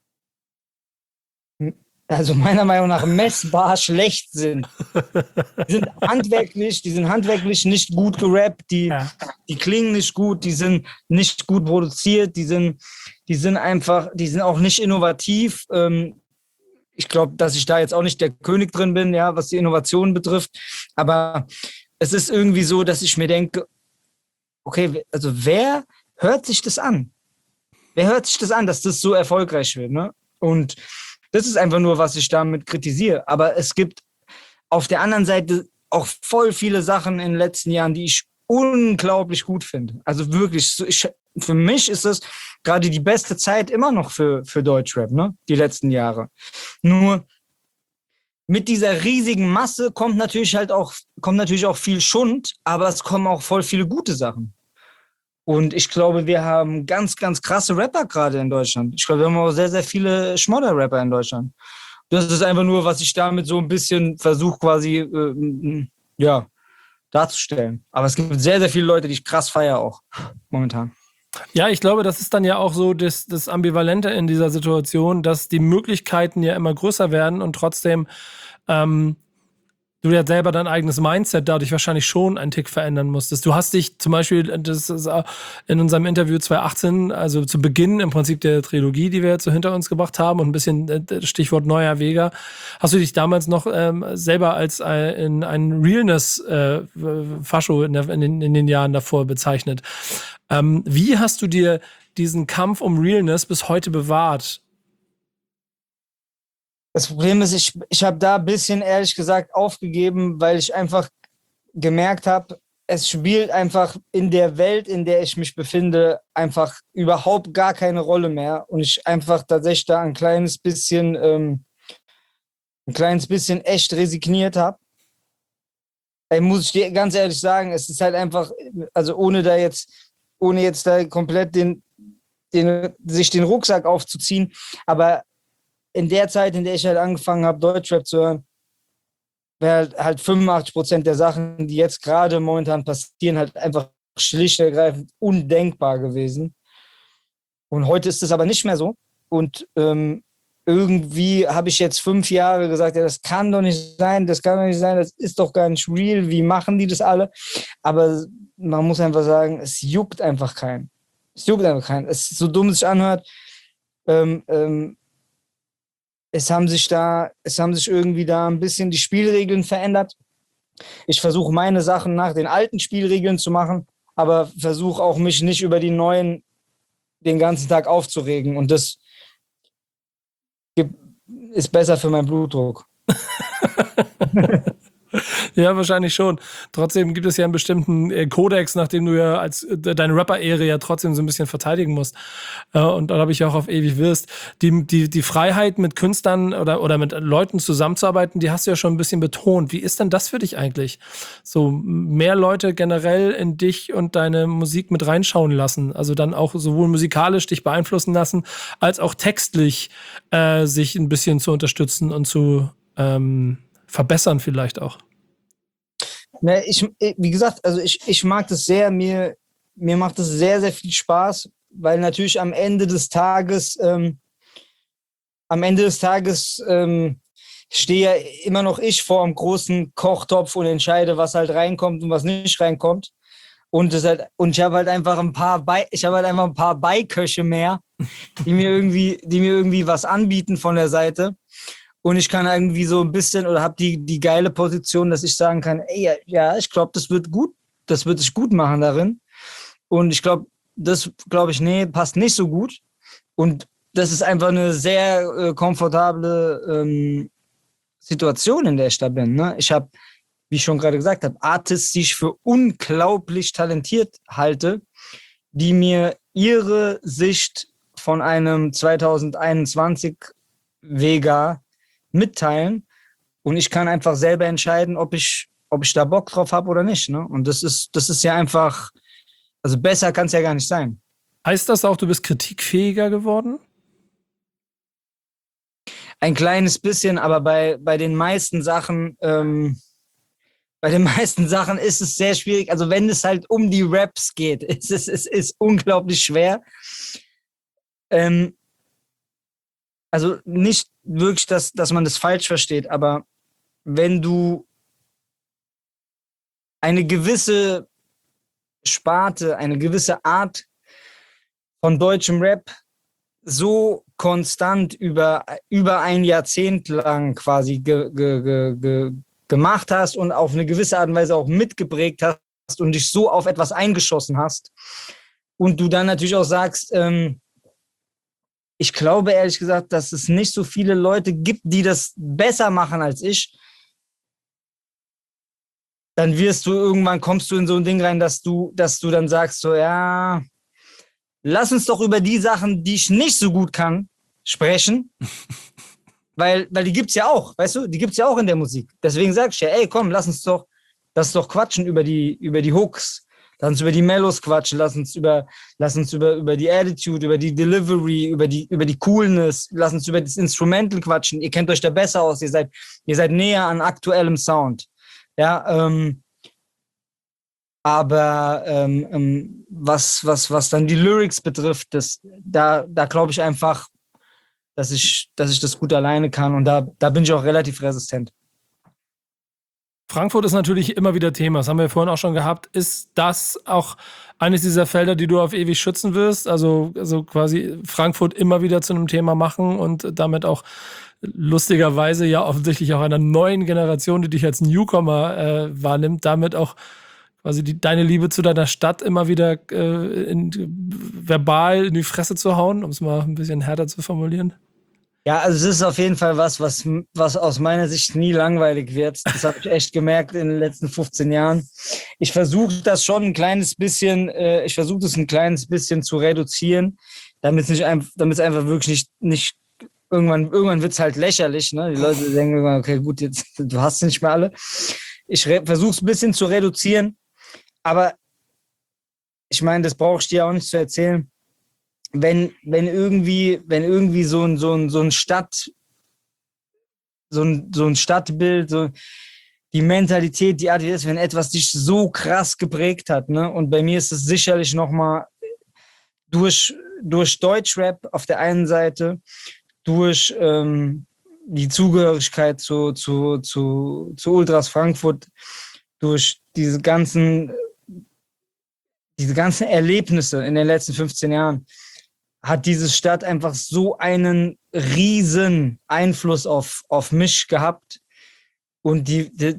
also meiner Meinung nach messbar schlecht sind. Die sind handwerklich, die sind handwerklich nicht gut gerappt, die, Ja. die klingen nicht gut, die sind nicht gut produziert, die sind, die sind einfach, die sind auch nicht innovativ. Ähm, ich glaube, dass ich da jetzt auch nicht der König drin bin, ja, was die Innovation betrifft. Aber es ist irgendwie so, dass ich mir denke, okay, also wer hört sich das an? Wer hört sich das an, dass das so erfolgreich wird, ne? Und das ist einfach nur, was ich damit kritisiere. Aber es gibt auf der anderen Seite auch voll viele Sachen in den letzten Jahren, die ich unglaublich gut finde. Also wirklich, so ich, für mich ist das gerade die beste Zeit immer noch für, für Deutschrap, ne? Die letzten Jahre. Nur mit dieser riesigen Masse kommt natürlich halt auch, kommt natürlich auch viel Schund, aber es kommen auch voll viele gute Sachen. Und ich glaube, wir haben ganz, ganz krasse Rapper gerade in Deutschland. Ich glaube, wir haben auch sehr, sehr viele Schmodder-Rapper in Deutschland. Das ist einfach nur, was ich damit so ein bisschen versuche, quasi, äh, ja, darzustellen. Aber es gibt sehr, sehr viele Leute, die ich krass feiere auch momentan. Ja, ich glaube, das ist dann ja auch so das, das Ambivalente in dieser Situation, dass die Möglichkeiten ja immer größer werden und trotzdem ähm, du ja selber dein eigenes Mindset dadurch wahrscheinlich schon einen Tick verändern musstest. Du hast dich zum Beispiel, das ist in unserem Interview zwanzig achtzehn, also zu Beginn im Prinzip der Trilogie, die wir jetzt so hinter uns gebracht haben und ein bisschen Stichwort neuer Vega, hast du dich damals noch ähm, selber als äh, in einen Realness-Fascho äh, in, in, den, in den Jahren davor bezeichnet. Ähm, wie hast du dir diesen Kampf um Realness bis heute bewahrt? Das Problem ist, ich, ich habe da ein bisschen, ehrlich gesagt, aufgegeben, weil ich einfach gemerkt habe, es spielt einfach in der Welt, in der ich mich befinde, einfach überhaupt gar keine Rolle mehr. Und ich einfach tatsächlich da ein kleines bisschen, ähm, ein kleines bisschen echt resigniert habe. Ey, muss ich dir ganz ehrlich sagen, es ist halt einfach, also ohne da jetzt, ohne jetzt da komplett den, den, sich den Rucksack aufzuziehen, aber in der Zeit, in der ich halt angefangen habe, Deutschrap zu hören, wäre halt, halt fünfundachtzig Prozent der Sachen, die jetzt gerade momentan passieren, halt einfach schlicht und ergreifend undenkbar gewesen. Und heute ist es aber nicht mehr so. Und ähm, irgendwie habe ich jetzt fünf Jahre gesagt, ja, das kann doch nicht sein, das kann doch nicht sein, das ist doch gar nicht real, wie machen die das alle? Aber man muss einfach sagen, es juckt einfach keinen. Es juckt einfach keinen. Es ist so dumm, es sich anhört. Ähm, ähm, Es haben sich da, es haben sich irgendwie da ein bisschen die Spielregeln verändert. Ich versuche meine Sachen nach den alten Spielregeln zu machen, aber versuche auch mich nicht über die neuen den ganzen Tag aufzuregen. Und das ist besser für meinen Blutdruck. Ja, wahrscheinlich schon. Trotzdem gibt es ja einen bestimmten äh, Kodex, nach dem du ja als äh, deine Rapper-Ehre ja trotzdem so ein bisschen verteidigen musst. Äh, und da habe ich auch auf ewig wirst. Die, die, die Freiheit, mit Künstlern oder, oder mit Leuten zusammenzuarbeiten, die hast du ja schon ein bisschen betont. Wie ist denn das für dich eigentlich? So mehr Leute generell in dich und deine Musik mit reinschauen lassen. Also dann auch sowohl musikalisch dich beeinflussen lassen, als auch textlich äh, sich ein bisschen zu unterstützen und zu ähm, verbessern vielleicht auch. Ne, ich, wie gesagt, also ich, ich mag das sehr, mir, mir macht das sehr, sehr viel Spaß, weil natürlich am Ende des Tages, ähm, am Ende des Tages ähm, stehe ja immer noch ich vor einem großen Kochtopf und entscheide, was halt reinkommt und was nicht reinkommt. Und, das halt, und ich habe halt einfach ein paar Bei, ich habe halt einfach ein paar Beiköche mehr, die mir irgendwie, die mir irgendwie was anbieten von der Seite. Und ich kann irgendwie so ein bisschen oder habe die, die geile Position, dass ich sagen kann, ey, ja, ich glaube, das wird gut, das wird sich gut machen darin. Und ich glaube, das glaube ich, nee, passt nicht so gut. Und das ist einfach eine sehr äh, komfortable ähm, Situation, in der ich da bin. Ne? Ich habe, wie ich schon gerade gesagt habe, Artists, die ich für unglaublich talentiert halte, die mir ihre Sicht von einem zwanzig einundzwanzig Vega mitteilen und ich kann einfach selber entscheiden, ob ich, ob ich da Bock drauf habe oder nicht. Ne? Und das ist, das ist ja einfach, also besser kann es ja gar nicht sein. Heißt das auch, du bist kritikfähiger geworden? Ein kleines bisschen, aber bei, bei den meisten Sachen, ähm, bei den meisten Sachen ist es sehr schwierig. Also wenn es halt um die Raps geht, ist es ist, ist unglaublich schwer. Ähm, Also nicht wirklich, dass, dass man das falsch versteht, aber wenn du eine gewisse Sparte, eine gewisse Art von deutschem Rap so konstant über, über ein Jahrzehnt lang quasi ge, ge, ge, ge, gemacht hast und auf eine gewisse Art und Weise auch mitgeprägt hast und dich so auf etwas eingeschossen hast und du dann natürlich auch sagst, ähm, ich glaube ehrlich gesagt, dass es nicht so viele Leute gibt, die das besser machen als ich. dann wirst du irgendwann, kommst du in so ein Ding rein, dass du, dass du dann sagst, so, ja, lass uns doch über die Sachen, die ich nicht so gut kann, sprechen. Weil, weil die gibt's ja auch, weißt du, die gibt's ja auch in der Musik. Deswegen sag ich ja, ey, komm, lass uns doch, lass uns doch quatschen über die, über die Hooks. Lass uns über die Mellows quatschen, lass uns über, lass uns über, über die Attitude, über die Delivery, über die, über die Coolness, lass uns über das Instrumental quatschen. Ihr kennt euch da besser aus, ihr seid, ihr seid näher an aktuellem Sound. Ja, ähm, aber ähm, ähm, was, was, was dann die Lyrics betrifft, das, da, da glaube ich einfach, dass ich, dass ich das gut alleine kann und da, da bin ich auch relativ resistent. Frankfurt ist natürlich immer wieder Thema, das haben wir vorhin auch schon gehabt. Ist das auch eines dieser Felder, die du auf ewig schützen wirst? Also, also quasi Frankfurt immer wieder zu einem Thema machen und damit auch lustigerweise ja offensichtlich auch einer neuen Generation, die dich als Newcomer äh, wahrnimmt, damit auch quasi die, deine Liebe zu deiner Stadt immer wieder äh, in, verbal in die Fresse zu hauen, um es mal ein bisschen härter zu formulieren? Ja, also es ist auf jeden Fall was, was, was aus meiner Sicht nie langweilig wird. Das habe ich echt gemerkt in den letzten fünfzehn Jahren. Ich versuche das schon ein kleines bisschen, äh, ich versuche das ein kleines bisschen zu reduzieren, damit es nicht einfach, damit es einfach wirklich nicht, nicht irgendwann, irgendwann wird es halt lächerlich, ne? Die Leute denken irgendwann, okay, gut, jetzt, du hast sie nicht mehr alle. Ich versuche es ein bisschen zu reduzieren, aber ich meine, das brauche ich dir auch nicht zu erzählen. Wenn, wenn irgendwie, wenn irgendwie so ein, so ein, so ein Stadt, so ein, so ein Stadtbild, so die Mentalität, die Art, wie ist, wenn etwas dich so krass geprägt hat, ne? Und bei mir ist es sicherlich nochmal durch, durch Deutschrap auf der einen Seite, durch ähm, die Zugehörigkeit zu, zu, zu, zu Ultras Frankfurt, durch diese ganzen, diese ganzen Erlebnisse in den letzten fünfzehn Jahren, hat diese Stadt einfach so einen riesen Einfluss auf, auf mich gehabt. Und die, die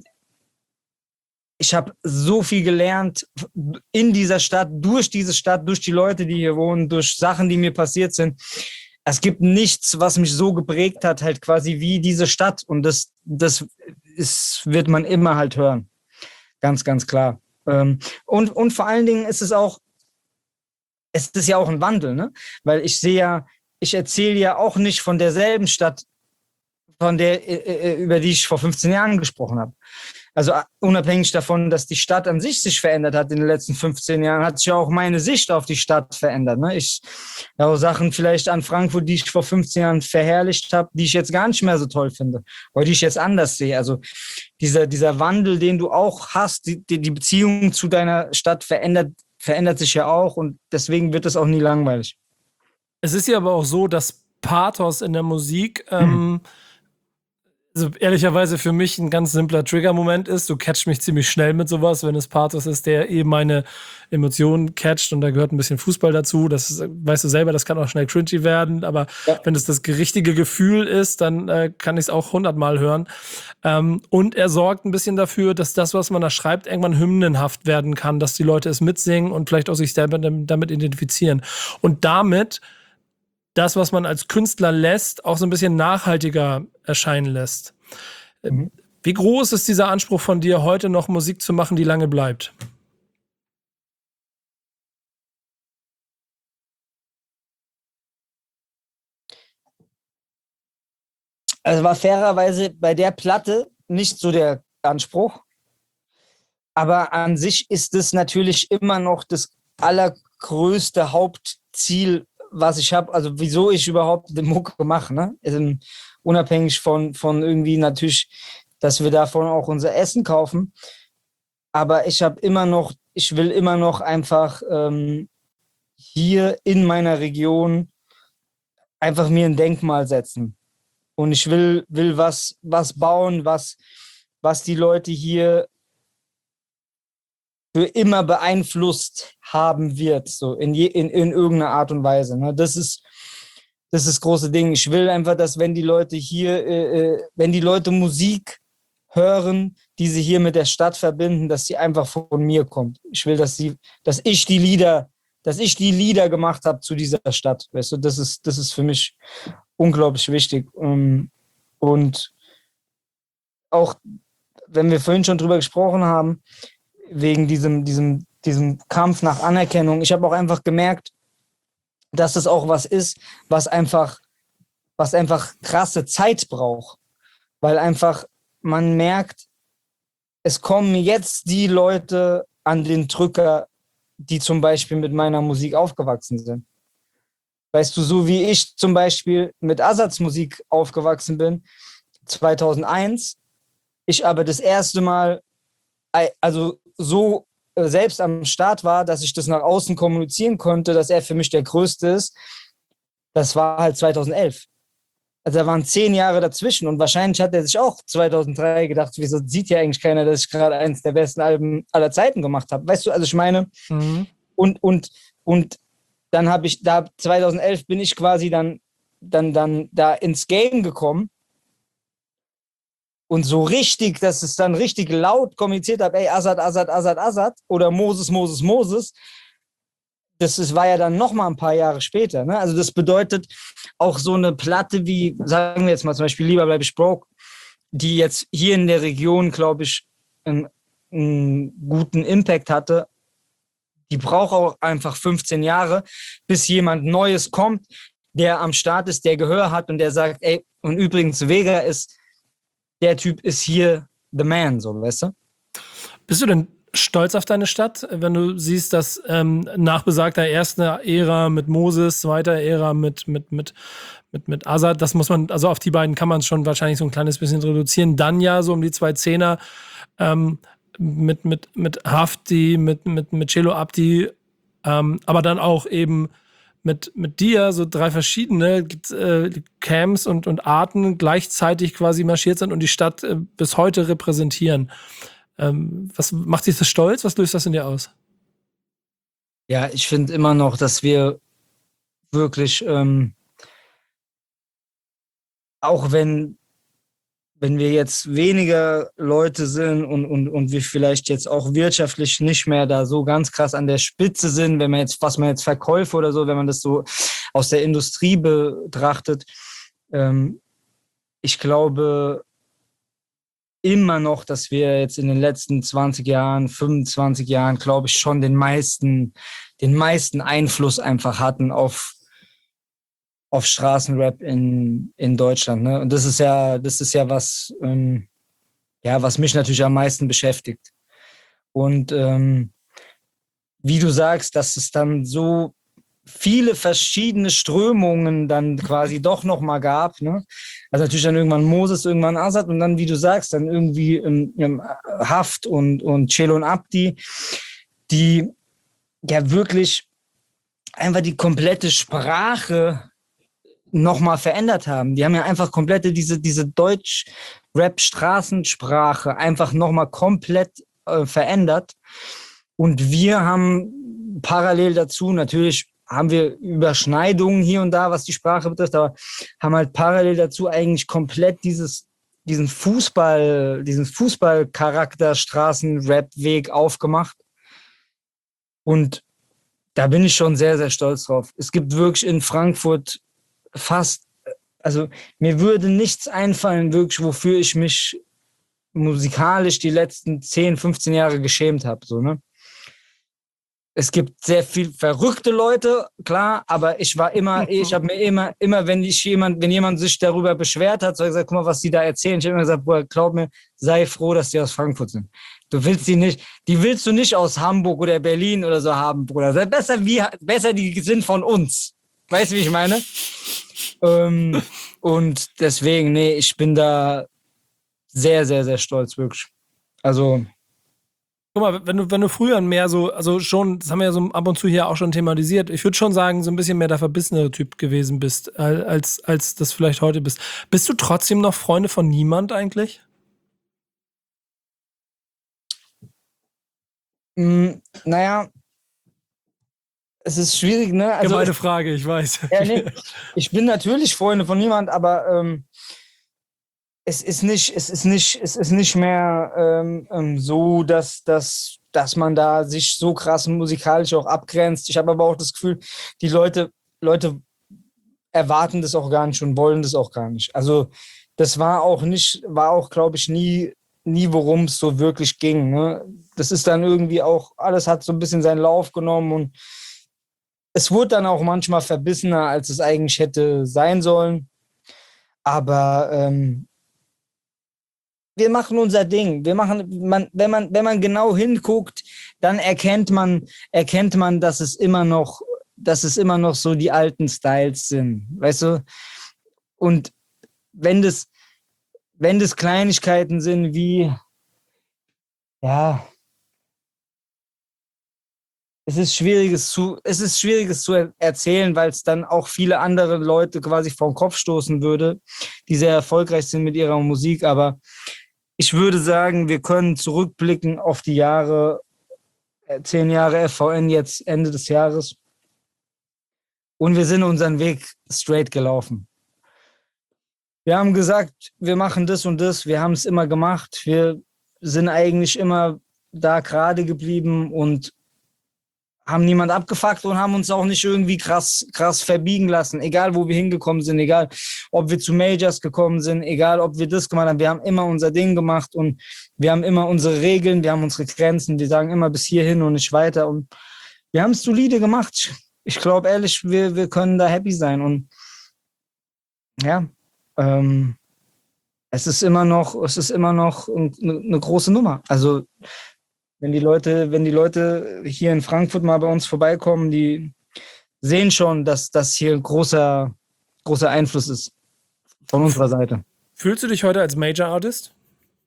ich habe so viel gelernt in dieser Stadt, durch diese Stadt, durch die Leute, die hier wohnen, durch Sachen, die mir passiert sind. Es gibt nichts, was mich so geprägt hat, halt quasi wie diese Stadt. Und das, das ist, wird man immer halt hören. Ganz, ganz klar. Und, und vor allen Dingen ist es auch, es ist ja auch ein Wandel, ne? Weil ich sehe ja, ich erzähle ja auch nicht von derselben Stadt, von der, äh, über die ich vor fünfzehn Jahren gesprochen habe. Also unabhängig davon, dass die Stadt an sich sich verändert hat in den letzten fünfzehn Jahren, hat sich ja auch meine Sicht auf die Stadt verändert. Ne? Ich habe auch Sachen vielleicht an Frankfurt, die ich vor fünfzehn Jahren verherrlicht habe, die ich jetzt gar nicht mehr so toll finde, oder die ich jetzt anders sehe. Also dieser, dieser Wandel, den du auch hast, die, die Beziehung zu deiner Stadt verändert, verändert sich ja auch und deswegen wird es auch nie langweilig. Es ist ja aber auch so, dass Pathos in der Musik ähm, hm. also ehrlicherweise für mich ein ganz simpler Trigger-Moment ist. Du catchst mich ziemlich schnell mit sowas, wenn es Pathos ist, der eben meine Emotionen catcht und da gehört ein bisschen Fußball dazu. Das ist, weißt du selber, das kann auch schnell cringy werden, aber ja. Wenn es das richtige Gefühl ist, dann äh, kann ich es auch hundertmal hören. Ähm, und er sorgt ein bisschen dafür, dass das, was man da schreibt, irgendwann hymnenhaft werden kann, dass die Leute es mitsingen und vielleicht auch sich selber damit identifizieren. Und damit das, was man als Künstler lässt, auch so ein bisschen nachhaltiger erscheinen lässt. Mhm. Wie groß ist dieser Anspruch von dir, heute noch Musik zu machen, die lange bleibt? Also war fairerweise bei der Platte nicht so der Anspruch. Aber an sich ist es natürlich immer noch das allergrößte Hauptziel, was ich habe, also wieso ich überhaupt die Mucke mache, ne? Also, unabhängig von, von irgendwie natürlich, dass wir davon auch unser Essen kaufen. Aber ich habe immer noch, ich will immer noch einfach ähm, hier in meiner Region einfach mir ein Denkmal setzen. Und ich will, will was, was bauen, was, was die Leute hier für immer beeinflusst haben wird, so in, je, in, in irgendeiner Art und Weise. Ne? Das ist das ist das große Ding. Ich will einfach, dass wenn die Leute hier, äh, wenn die Leute Musik hören, die sie hier mit der Stadt verbinden, dass sie einfach von mir kommt. Ich will, dass sie, dass ich die Lieder, dass ich die Lieder gemacht habe zu dieser Stadt. Weißt du, das ist, das ist für mich unglaublich wichtig. Und auch wenn wir vorhin schon drüber gesprochen haben, wegen diesem, diesem, diesem Kampf nach Anerkennung, ich habe auch einfach gemerkt, dass das auch was ist, was einfach, was einfach krasse Zeit braucht. Weil einfach man merkt, es kommen jetzt die Leute an den Drücker, die zum Beispiel mit meiner Musik aufgewachsen sind. Weißt du, so wie ich zum Beispiel mit Azats Musik aufgewachsen bin, zweitausendeins, ich aber das erste Mal, also so selbst am Start war, dass ich das nach außen kommunizieren konnte, dass er für mich der Größte ist, das war halt zweitausendelf. Also da waren zehn Jahre dazwischen und wahrscheinlich hat er sich auch zweitausenddrei gedacht, wieso sieht ja eigentlich keiner, dass ich gerade eins der besten Alben aller Zeiten gemacht habe. Weißt du, also ich meine, mhm. und, und, und dann habe ich, da zweitausendelf bin ich quasi dann, dann, dann da ins Game gekommen und so richtig, dass es dann richtig laut kommuniziert habe, ey, Azad, Azad, Azad, Azad oder Moses, Moses, Moses. Das ist, war ja dann noch mal ein paar Jahre später. Ne? Also das bedeutet auch so eine Platte wie, sagen wir jetzt mal zum Beispiel Lieber bleib ich broke, die jetzt hier in der Region, glaube ich, einen, einen guten Impact hatte, die braucht auch einfach fünfzehn Jahre, bis jemand Neues kommt, der am Start ist, der Gehör hat und der sagt, ey, und übrigens Vega ist, der Typ ist hier the man, so, weißt du? Bist du denn stolz auf deine Stadt, wenn du siehst, dass ähm, nach besagter ersten Ära mit Moses, zweiter Ära mit, mit, mit, mit, mit Azad, das muss man, also auf die beiden kann man es schon wahrscheinlich so ein kleines bisschen reduzieren, dann ja so um die zwei Zehner ähm, mit, mit, mit Hafti, mit, mit, mit Celo Abdi, ähm, aber dann auch eben mit, mit dir, so drei verschiedene äh, Camps und, und Arten gleichzeitig quasi marschiert sind und die Stadt äh, bis heute repräsentieren. Ähm, was macht dich das stolz? Was löst das in dir aus? Ja, ich finde immer noch, dass wir wirklich, ähm, auch wenn, wenn wir jetzt weniger Leute sind und, und, und wir vielleicht jetzt auch wirtschaftlich nicht mehr da so ganz krass an der Spitze sind, wenn man jetzt, was man jetzt Verkäufe oder so, wenn man das so aus der Industrie betrachtet, ähm, ich glaube, immer noch, dass wir jetzt in den letzten zwanzig Jahren, fünfundzwanzig Jahren, glaube ich, schon den meisten, den meisten Einfluss einfach hatten auf, auf Straßenrap in, in Deutschland. Ne? Und das ist ja, das ist ja was, ähm, ja, was mich natürlich am meisten beschäftigt. Und ähm, wie du sagst, dass es dann so viele verschiedene Strömungen dann quasi doch nochmal gab. Ne? Also natürlich dann irgendwann Moses, irgendwann Azad und dann, wie du sagst, dann irgendwie ähm, ähm, Haft und, und Celo und Abdi, die ja wirklich einfach die komplette Sprache nochmal verändert haben. Die haben ja einfach komplette diese, diese Deutsch-Rap-Straßensprache einfach nochmal komplett äh, verändert. Und wir haben parallel dazu natürlich haben wir Überschneidungen hier und da, was die Sprache betrifft, aber haben halt parallel dazu eigentlich komplett dieses, diesen Fußball, diesen Fußballcharakter Straßenrap-Weg aufgemacht. Und da bin ich schon sehr, sehr stolz drauf. Es gibt wirklich in Frankfurt fast, also mir würde nichts einfallen, wirklich, wofür ich mich musikalisch die letzten zehn, fünfzehn Jahre geschämt habe, so, ne? Es gibt sehr viel verrückte Leute, klar, aber ich war immer, ich habe mir immer, immer, wenn ich jemand, wenn jemand sich darüber beschwert hat, so gesagt, guck mal, was die da erzählen. Ich habe immer gesagt, Bruder, glaub mir, sei froh, dass die aus Frankfurt sind. Du willst die nicht, die willst du nicht aus Hamburg oder Berlin oder so haben, Bruder. Sei besser, wie, besser, die sind von uns. Weißt du, wie ich meine? ähm, und deswegen, nee, ich bin da sehr, sehr, sehr stolz, wirklich. Also, guck mal, wenn du, wenn du früher mehr so, also schon, das haben wir ja so ab und zu hier auch schon thematisiert, ich würde schon sagen, so ein bisschen mehr der verbissenere Typ gewesen bist, als, als das vielleicht heute bist. Bist du trotzdem noch Freunde von niemand eigentlich? mh, naja, es ist schwierig, ne? Also, Gemeine Frage, ich weiß. Ja, nee, ich bin natürlich Freunde von niemand, aber ähm, es ist nicht, es ist nicht, es ist nicht mehr ähm, ähm, so, dass, dass, dass man da sich so krass musikalisch auch abgrenzt. Ich habe aber auch das Gefühl, die Leute, Leute erwarten das auch gar nicht und wollen das auch gar nicht. Also das war auch nicht, war auch, glaube ich, nie nie, worum es so wirklich ging. Ne? Das ist dann irgendwie auch, alles hat so ein bisschen seinen Lauf genommen und es wurde dann auch manchmal verbissener, als es eigentlich hätte sein sollen. Aber ähm, wir machen unser Ding. Wir machen, man, wenn man, wenn man genau hinguckt, dann erkennt man, erkennt man, dass es immer noch, dass es immer noch so die alten Styles sind. Weißt du? Und wenn das, wenn das Kleinigkeiten sind wie, ja, es ist schwieriges zu, es ist schwieriges zu er erzählen, weil es dann auch viele andere Leute quasi vor den Kopf stoßen würde, die sehr erfolgreich sind mit ihrer Musik. Aber ich würde sagen, wir können zurückblicken auf die Jahre, äh, zehn Jahre F V N jetzt Ende des Jahres. Und wir sind unseren Weg straight gelaufen. Wir haben gesagt, wir machen das und das. Wir haben es immer gemacht. Wir sind eigentlich immer da gerade geblieben und haben niemand abgefuckt und haben uns auch nicht irgendwie krass, krass verbiegen lassen. Egal, wo wir hingekommen sind, egal, ob wir zu Majors gekommen sind, egal, ob wir das gemacht haben. Wir haben immer unser Ding gemacht und wir haben immer unsere Regeln, wir haben unsere Grenzen. Wir sagen immer bis hierhin und nicht weiter. Und wir haben es solide gemacht. Ich glaube ehrlich, wir, wir können da happy sein. Und ja, ähm, es ist immer noch, es ist immer noch eine, eine große Nummer. Also wenn die Leute, wenn die Leute hier in Frankfurt mal bei uns vorbeikommen, die sehen schon, dass das hier ein großer, großer Einfluss ist von unserer Seite. Fühlst du dich heute als Major Artist?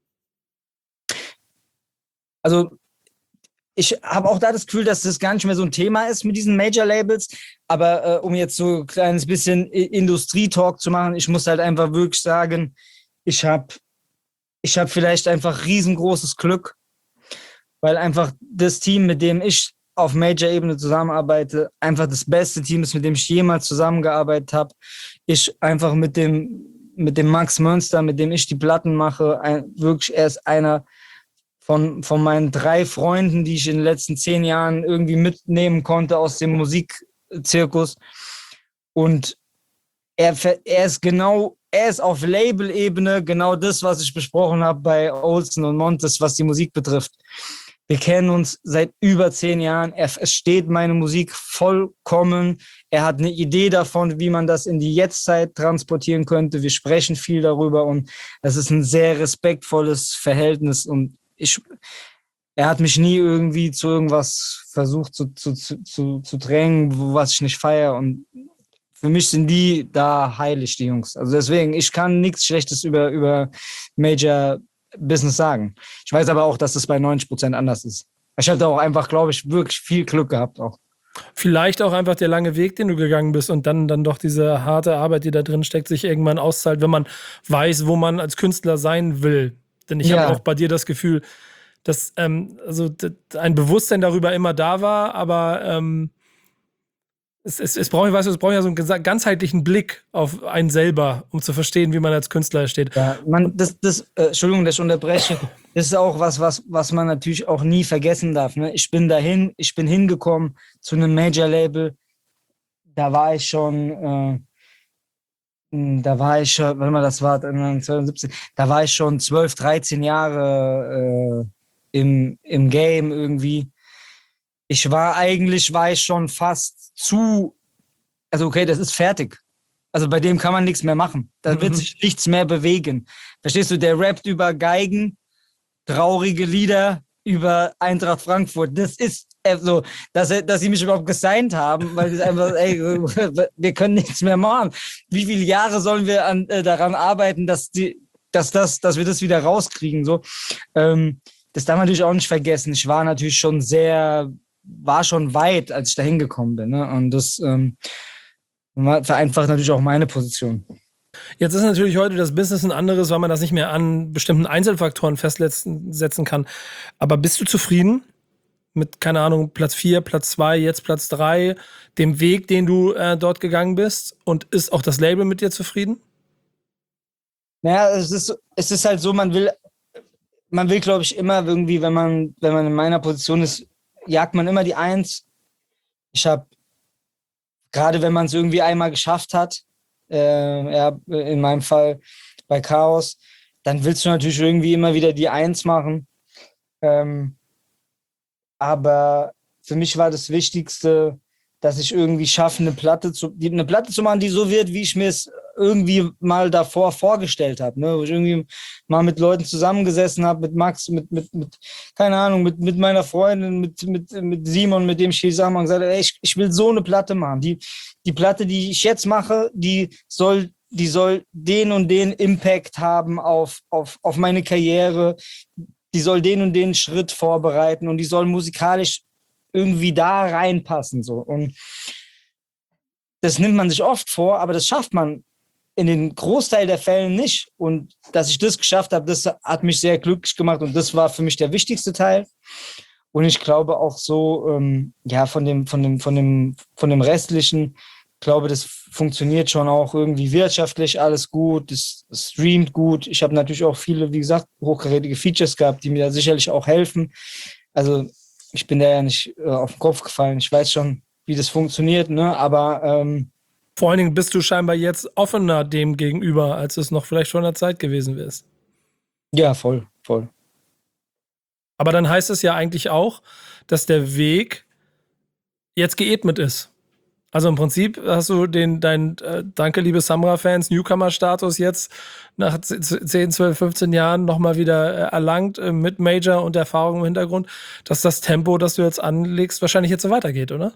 Also ich habe auch da das Gefühl, dass das gar nicht mehr so ein Thema ist mit diesen Major-Labels. Aber äh, um jetzt so ein kleines bisschen Industrie-Talk zu machen, ich muss halt einfach wirklich sagen, ich habe ich hab vielleicht einfach riesengroßes Glück, weil einfach das Team, mit dem ich auf Major-Ebene zusammenarbeite, einfach das beste Team ist, mit dem ich jemals zusammengearbeitet habe. Ich einfach mit dem, mit dem Max Münster, mit dem ich die Platten mache, ein, wirklich, er ist einer von, von meinen drei Freunden, die ich in den letzten zehn Jahren irgendwie mitnehmen konnte aus dem Musikzirkus. Und er, er ist genau, er ist auf Label-Ebene genau das, was ich besprochen habe bei Olsen und Montes, was die Musik betrifft. Wir kennen uns seit über zehn Jahren. Er versteht meine Musik vollkommen. Er hat eine Idee davon, wie man das in die Jetztzeit transportieren könnte. Wir sprechen viel darüber und das ist ein sehr respektvolles Verhältnis. Und ich, er hat mich nie irgendwie zu irgendwas versucht zu, zu, zu, zu drängen, was ich nicht feiere. Und für mich sind die da heilig, die Jungs. Also deswegen, ich kann nichts Schlechtes über, über Major Business sagen. Ich weiß aber auch, dass es bei neunzig Prozent anders ist. Ich hatte auch einfach, glaube ich, wirklich viel Glück gehabt auch. Vielleicht auch einfach der lange Weg, den du gegangen bist und dann, dann doch diese harte Arbeit, die da drin steckt, sich irgendwann auszahlt, wenn man weiß, wo man als Künstler sein will. Denn ich ja. habe auch bei dir das Gefühl, dass ähm, also ein Bewusstsein darüber immer da war, aber ähm, es, es, es braucht, weißt du, es braucht ja so einen ganzheitlichen Blick auf einen selber, um zu verstehen, wie man als Künstler steht. Ja, man, das, das, äh, Entschuldigung, dass ich unterbreche. Das ist auch was, was, was man natürlich auch nie vergessen darf. Ne? Ich bin dahin, ich bin hingekommen zu einem Major-Label. Da war ich schon, äh, da war ich schon, warte mal, das war zweitausendsiebzehn, da war ich schon zwölf, dreizehn Jahre äh, im, im Game irgendwie. Ich war eigentlich, war ich schon fast zu, also okay, das ist fertig. Also bei dem kann man nichts mehr machen. Da mhm. wird sich nichts mehr bewegen. Verstehst du, der rappt über Geigen, traurige Lieder über Eintracht Frankfurt. Das ist so, dass, dass sie mich überhaupt gesigned haben, weil sie einfach, ey, wir können nichts mehr machen. Wie viele Jahre sollen wir an, äh, daran arbeiten, dass die, dass das, dass wir das wieder rauskriegen? So, ähm, das darf man natürlich auch nicht vergessen. Ich war natürlich schon sehr, war schon weit, als ich da hingekommen bin. Ne? Und das ähm, vereinfacht natürlich auch meine Position. Jetzt ist natürlich heute das Business ein anderes, weil man das nicht mehr an bestimmten Einzelfaktoren festsetzen kann. Aber bist du zufrieden mit, keine Ahnung, Platz vier, Platz zwei, jetzt Platz drei, dem Weg, den du äh, dort gegangen bist? Und ist auch das Label mit dir zufrieden? Naja, es ist, es ist halt so, man will, man will, glaube ich, immer irgendwie, wenn man, wenn man in meiner Position ist, jagt man immer die Eins. Ich habe, gerade wenn man es irgendwie einmal geschafft hat, äh, ja, in meinem Fall bei Chaos, dann willst du natürlich irgendwie immer wieder die Eins machen. Ähm, aber für mich war das Wichtigste, dass ich irgendwie schaffe, eine Platte zu, die, eine Platte zu machen, die so wird, wie ich mir es irgendwie mal davor vorgestellt habe. Ne? Wo ich irgendwie mal mit Leuten zusammengesessen habe, mit Max, mit, mit, mit, keine Ahnung, mit, mit meiner Freundin, mit, mit, mit Simon, mit dem ich hier zusammen gesagt habe, ey, ich, ich will so eine Platte machen. Die, die Platte, die ich jetzt mache, die soll, die soll den und den Impact haben auf, auf, auf meine Karriere. Die soll den und den Schritt vorbereiten und die soll musikalisch irgendwie da reinpassen. So. Und das nimmt man sich oft vor, aber das schafft man in den Großteil der Fällen nicht. Und dass ich das geschafft habe, das hat mich sehr glücklich gemacht und das war für mich der wichtigste Teil. Und ich glaube auch so, ähm, ja, von dem, von dem, von dem, von dem Restlichen, ich glaube, das funktioniert schon auch irgendwie wirtschaftlich, alles gut, es streamt gut. Ich habe natürlich auch viele, wie gesagt, hochkarätige Features gehabt, die mir da sicherlich auch helfen. Also ich bin da ja nicht äh, auf den Kopf gefallen. Ich weiß schon, wie das funktioniert, ne? Aber ähm, vor allen Dingen bist du scheinbar jetzt offener dem gegenüber, als es noch vielleicht vor einer Zeit gewesen wärst. Ja, voll, voll. Aber dann heißt es ja eigentlich auch, dass der Weg jetzt geebnet ist. Also im Prinzip hast du den, dein, äh, danke liebe Samra-Fans, Newcomer-Status jetzt nach zehn, zwölf, fünfzehn Jahren nochmal wieder äh, erlangt, äh, mit Major und Erfahrung im Hintergrund, dass das Tempo, das du jetzt anlegst, wahrscheinlich jetzt so weitergeht, oder?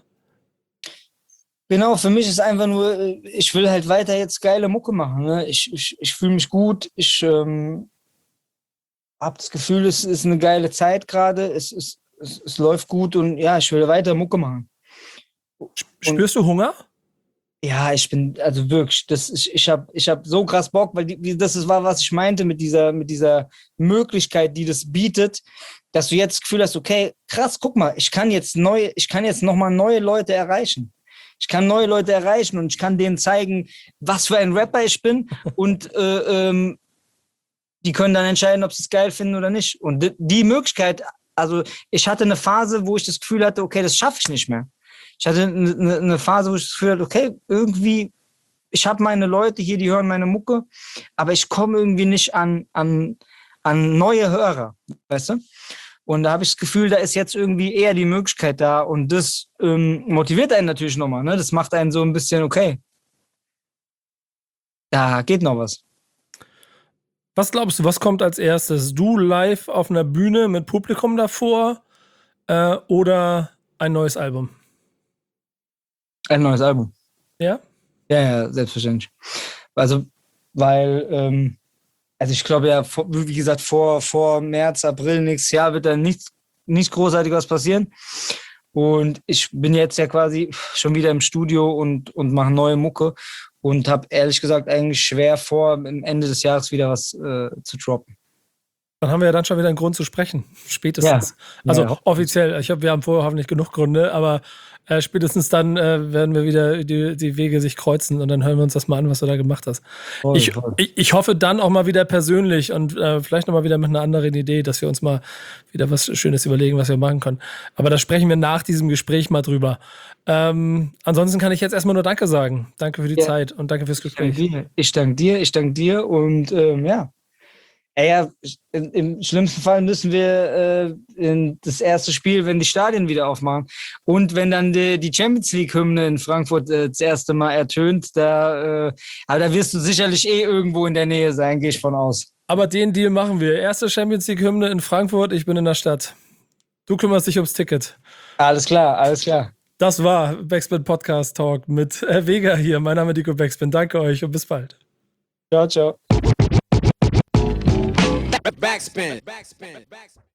Genau, für mich ist einfach nur, ich will halt weiter jetzt geile Mucke machen. Ne? Ich, ich, ich fühle mich gut, ich ähm, habe das Gefühl, es ist eine geile Zeit gerade, es, es, es, es läuft gut und ja, ich will weiter Mucke machen. Spürst du Hunger? Ja, ich bin, also wirklich, das, ich, ich habe ich hab so krass Bock, weil die, das ist, war, was ich meinte mit dieser, mit dieser Möglichkeit, die das bietet, dass du jetzt das Gefühl hast, okay, krass, guck mal, ich kann jetzt neue, ich kann jetzt nochmal neue Leute erreichen. Ich kann neue Leute erreichen und ich kann denen zeigen, was für ein Rapper ich bin und äh, ähm, die können dann entscheiden, ob sie es geil finden oder nicht. Und die, die Möglichkeit, also ich hatte eine Phase, wo ich das Gefühl hatte, okay, das schaffe ich nicht mehr. Ich hatte eine, eine Phase, wo ich das Gefühl hatte, okay, irgendwie, ich habe meine Leute hier, die hören meine Mucke, aber ich komme irgendwie nicht an, an, an neue Hörer, weißt du? Und da habe ich das Gefühl, da ist jetzt irgendwie eher die Möglichkeit da und das ähm, motiviert einen natürlich nochmal, ne? Das macht einen so ein bisschen, okay, da geht noch was. Was glaubst du, was kommt als erstes? Du live auf einer Bühne mit Publikum davor äh, oder ein neues Album? Ein neues Album. Ja? Ja, ja, selbstverständlich. Also, weil, ähm, also ich glaube ja, vor, wie gesagt, vor, vor März, April nächstes Jahr wird da nichts, nicht großartig was passieren. Und ich bin jetzt ja quasi schon wieder im Studio und, und mache neue Mucke und habe ehrlich gesagt eigentlich schwer vor, am Ende des Jahres wieder was äh, zu droppen. Dann haben wir ja dann schon wieder einen Grund zu sprechen. Spätestens. Ja. Also Ja. offiziell. Ich glaube, wir haben vorher hoffentlich genug Gründe, aber äh, spätestens dann äh, werden wir wieder die, die Wege sich kreuzen und dann hören wir uns das mal an, was du da gemacht hast. Voll, ich, voll. ich, ich hoffe dann auch mal wieder persönlich und äh, vielleicht noch mal wieder mit einer anderen Idee, dass wir uns mal wieder was Schönes überlegen, was wir machen können. Aber da sprechen wir nach diesem Gespräch mal drüber. Ähm, ansonsten kann ich jetzt erstmal nur Danke sagen. Danke für die Ja. Zeit und danke fürs Ich danke Gespräch. dir, ich danke dir, ich danke dir und ähm, ja. Ey, ja, im schlimmsten Fall müssen wir äh, in das erste Spiel, wenn die Stadien wieder aufmachen und wenn dann die, die Champions League-Hymne in Frankfurt äh, das erste Mal ertönt, da, äh, aber da wirst du sicherlich eh irgendwo in der Nähe sein, gehe ich von aus. Aber den Deal machen wir. Erste Champions League-Hymne in Frankfurt, ich bin in der Stadt. Du kümmerst dich ums Ticket. Alles klar, alles klar. Das war Backspin Podcast Talk mit äh, Vega hier. Mein Name ist Nico Backspin. Danke euch und bis bald. Ciao, ciao. Backspin. Backspin. Backspin.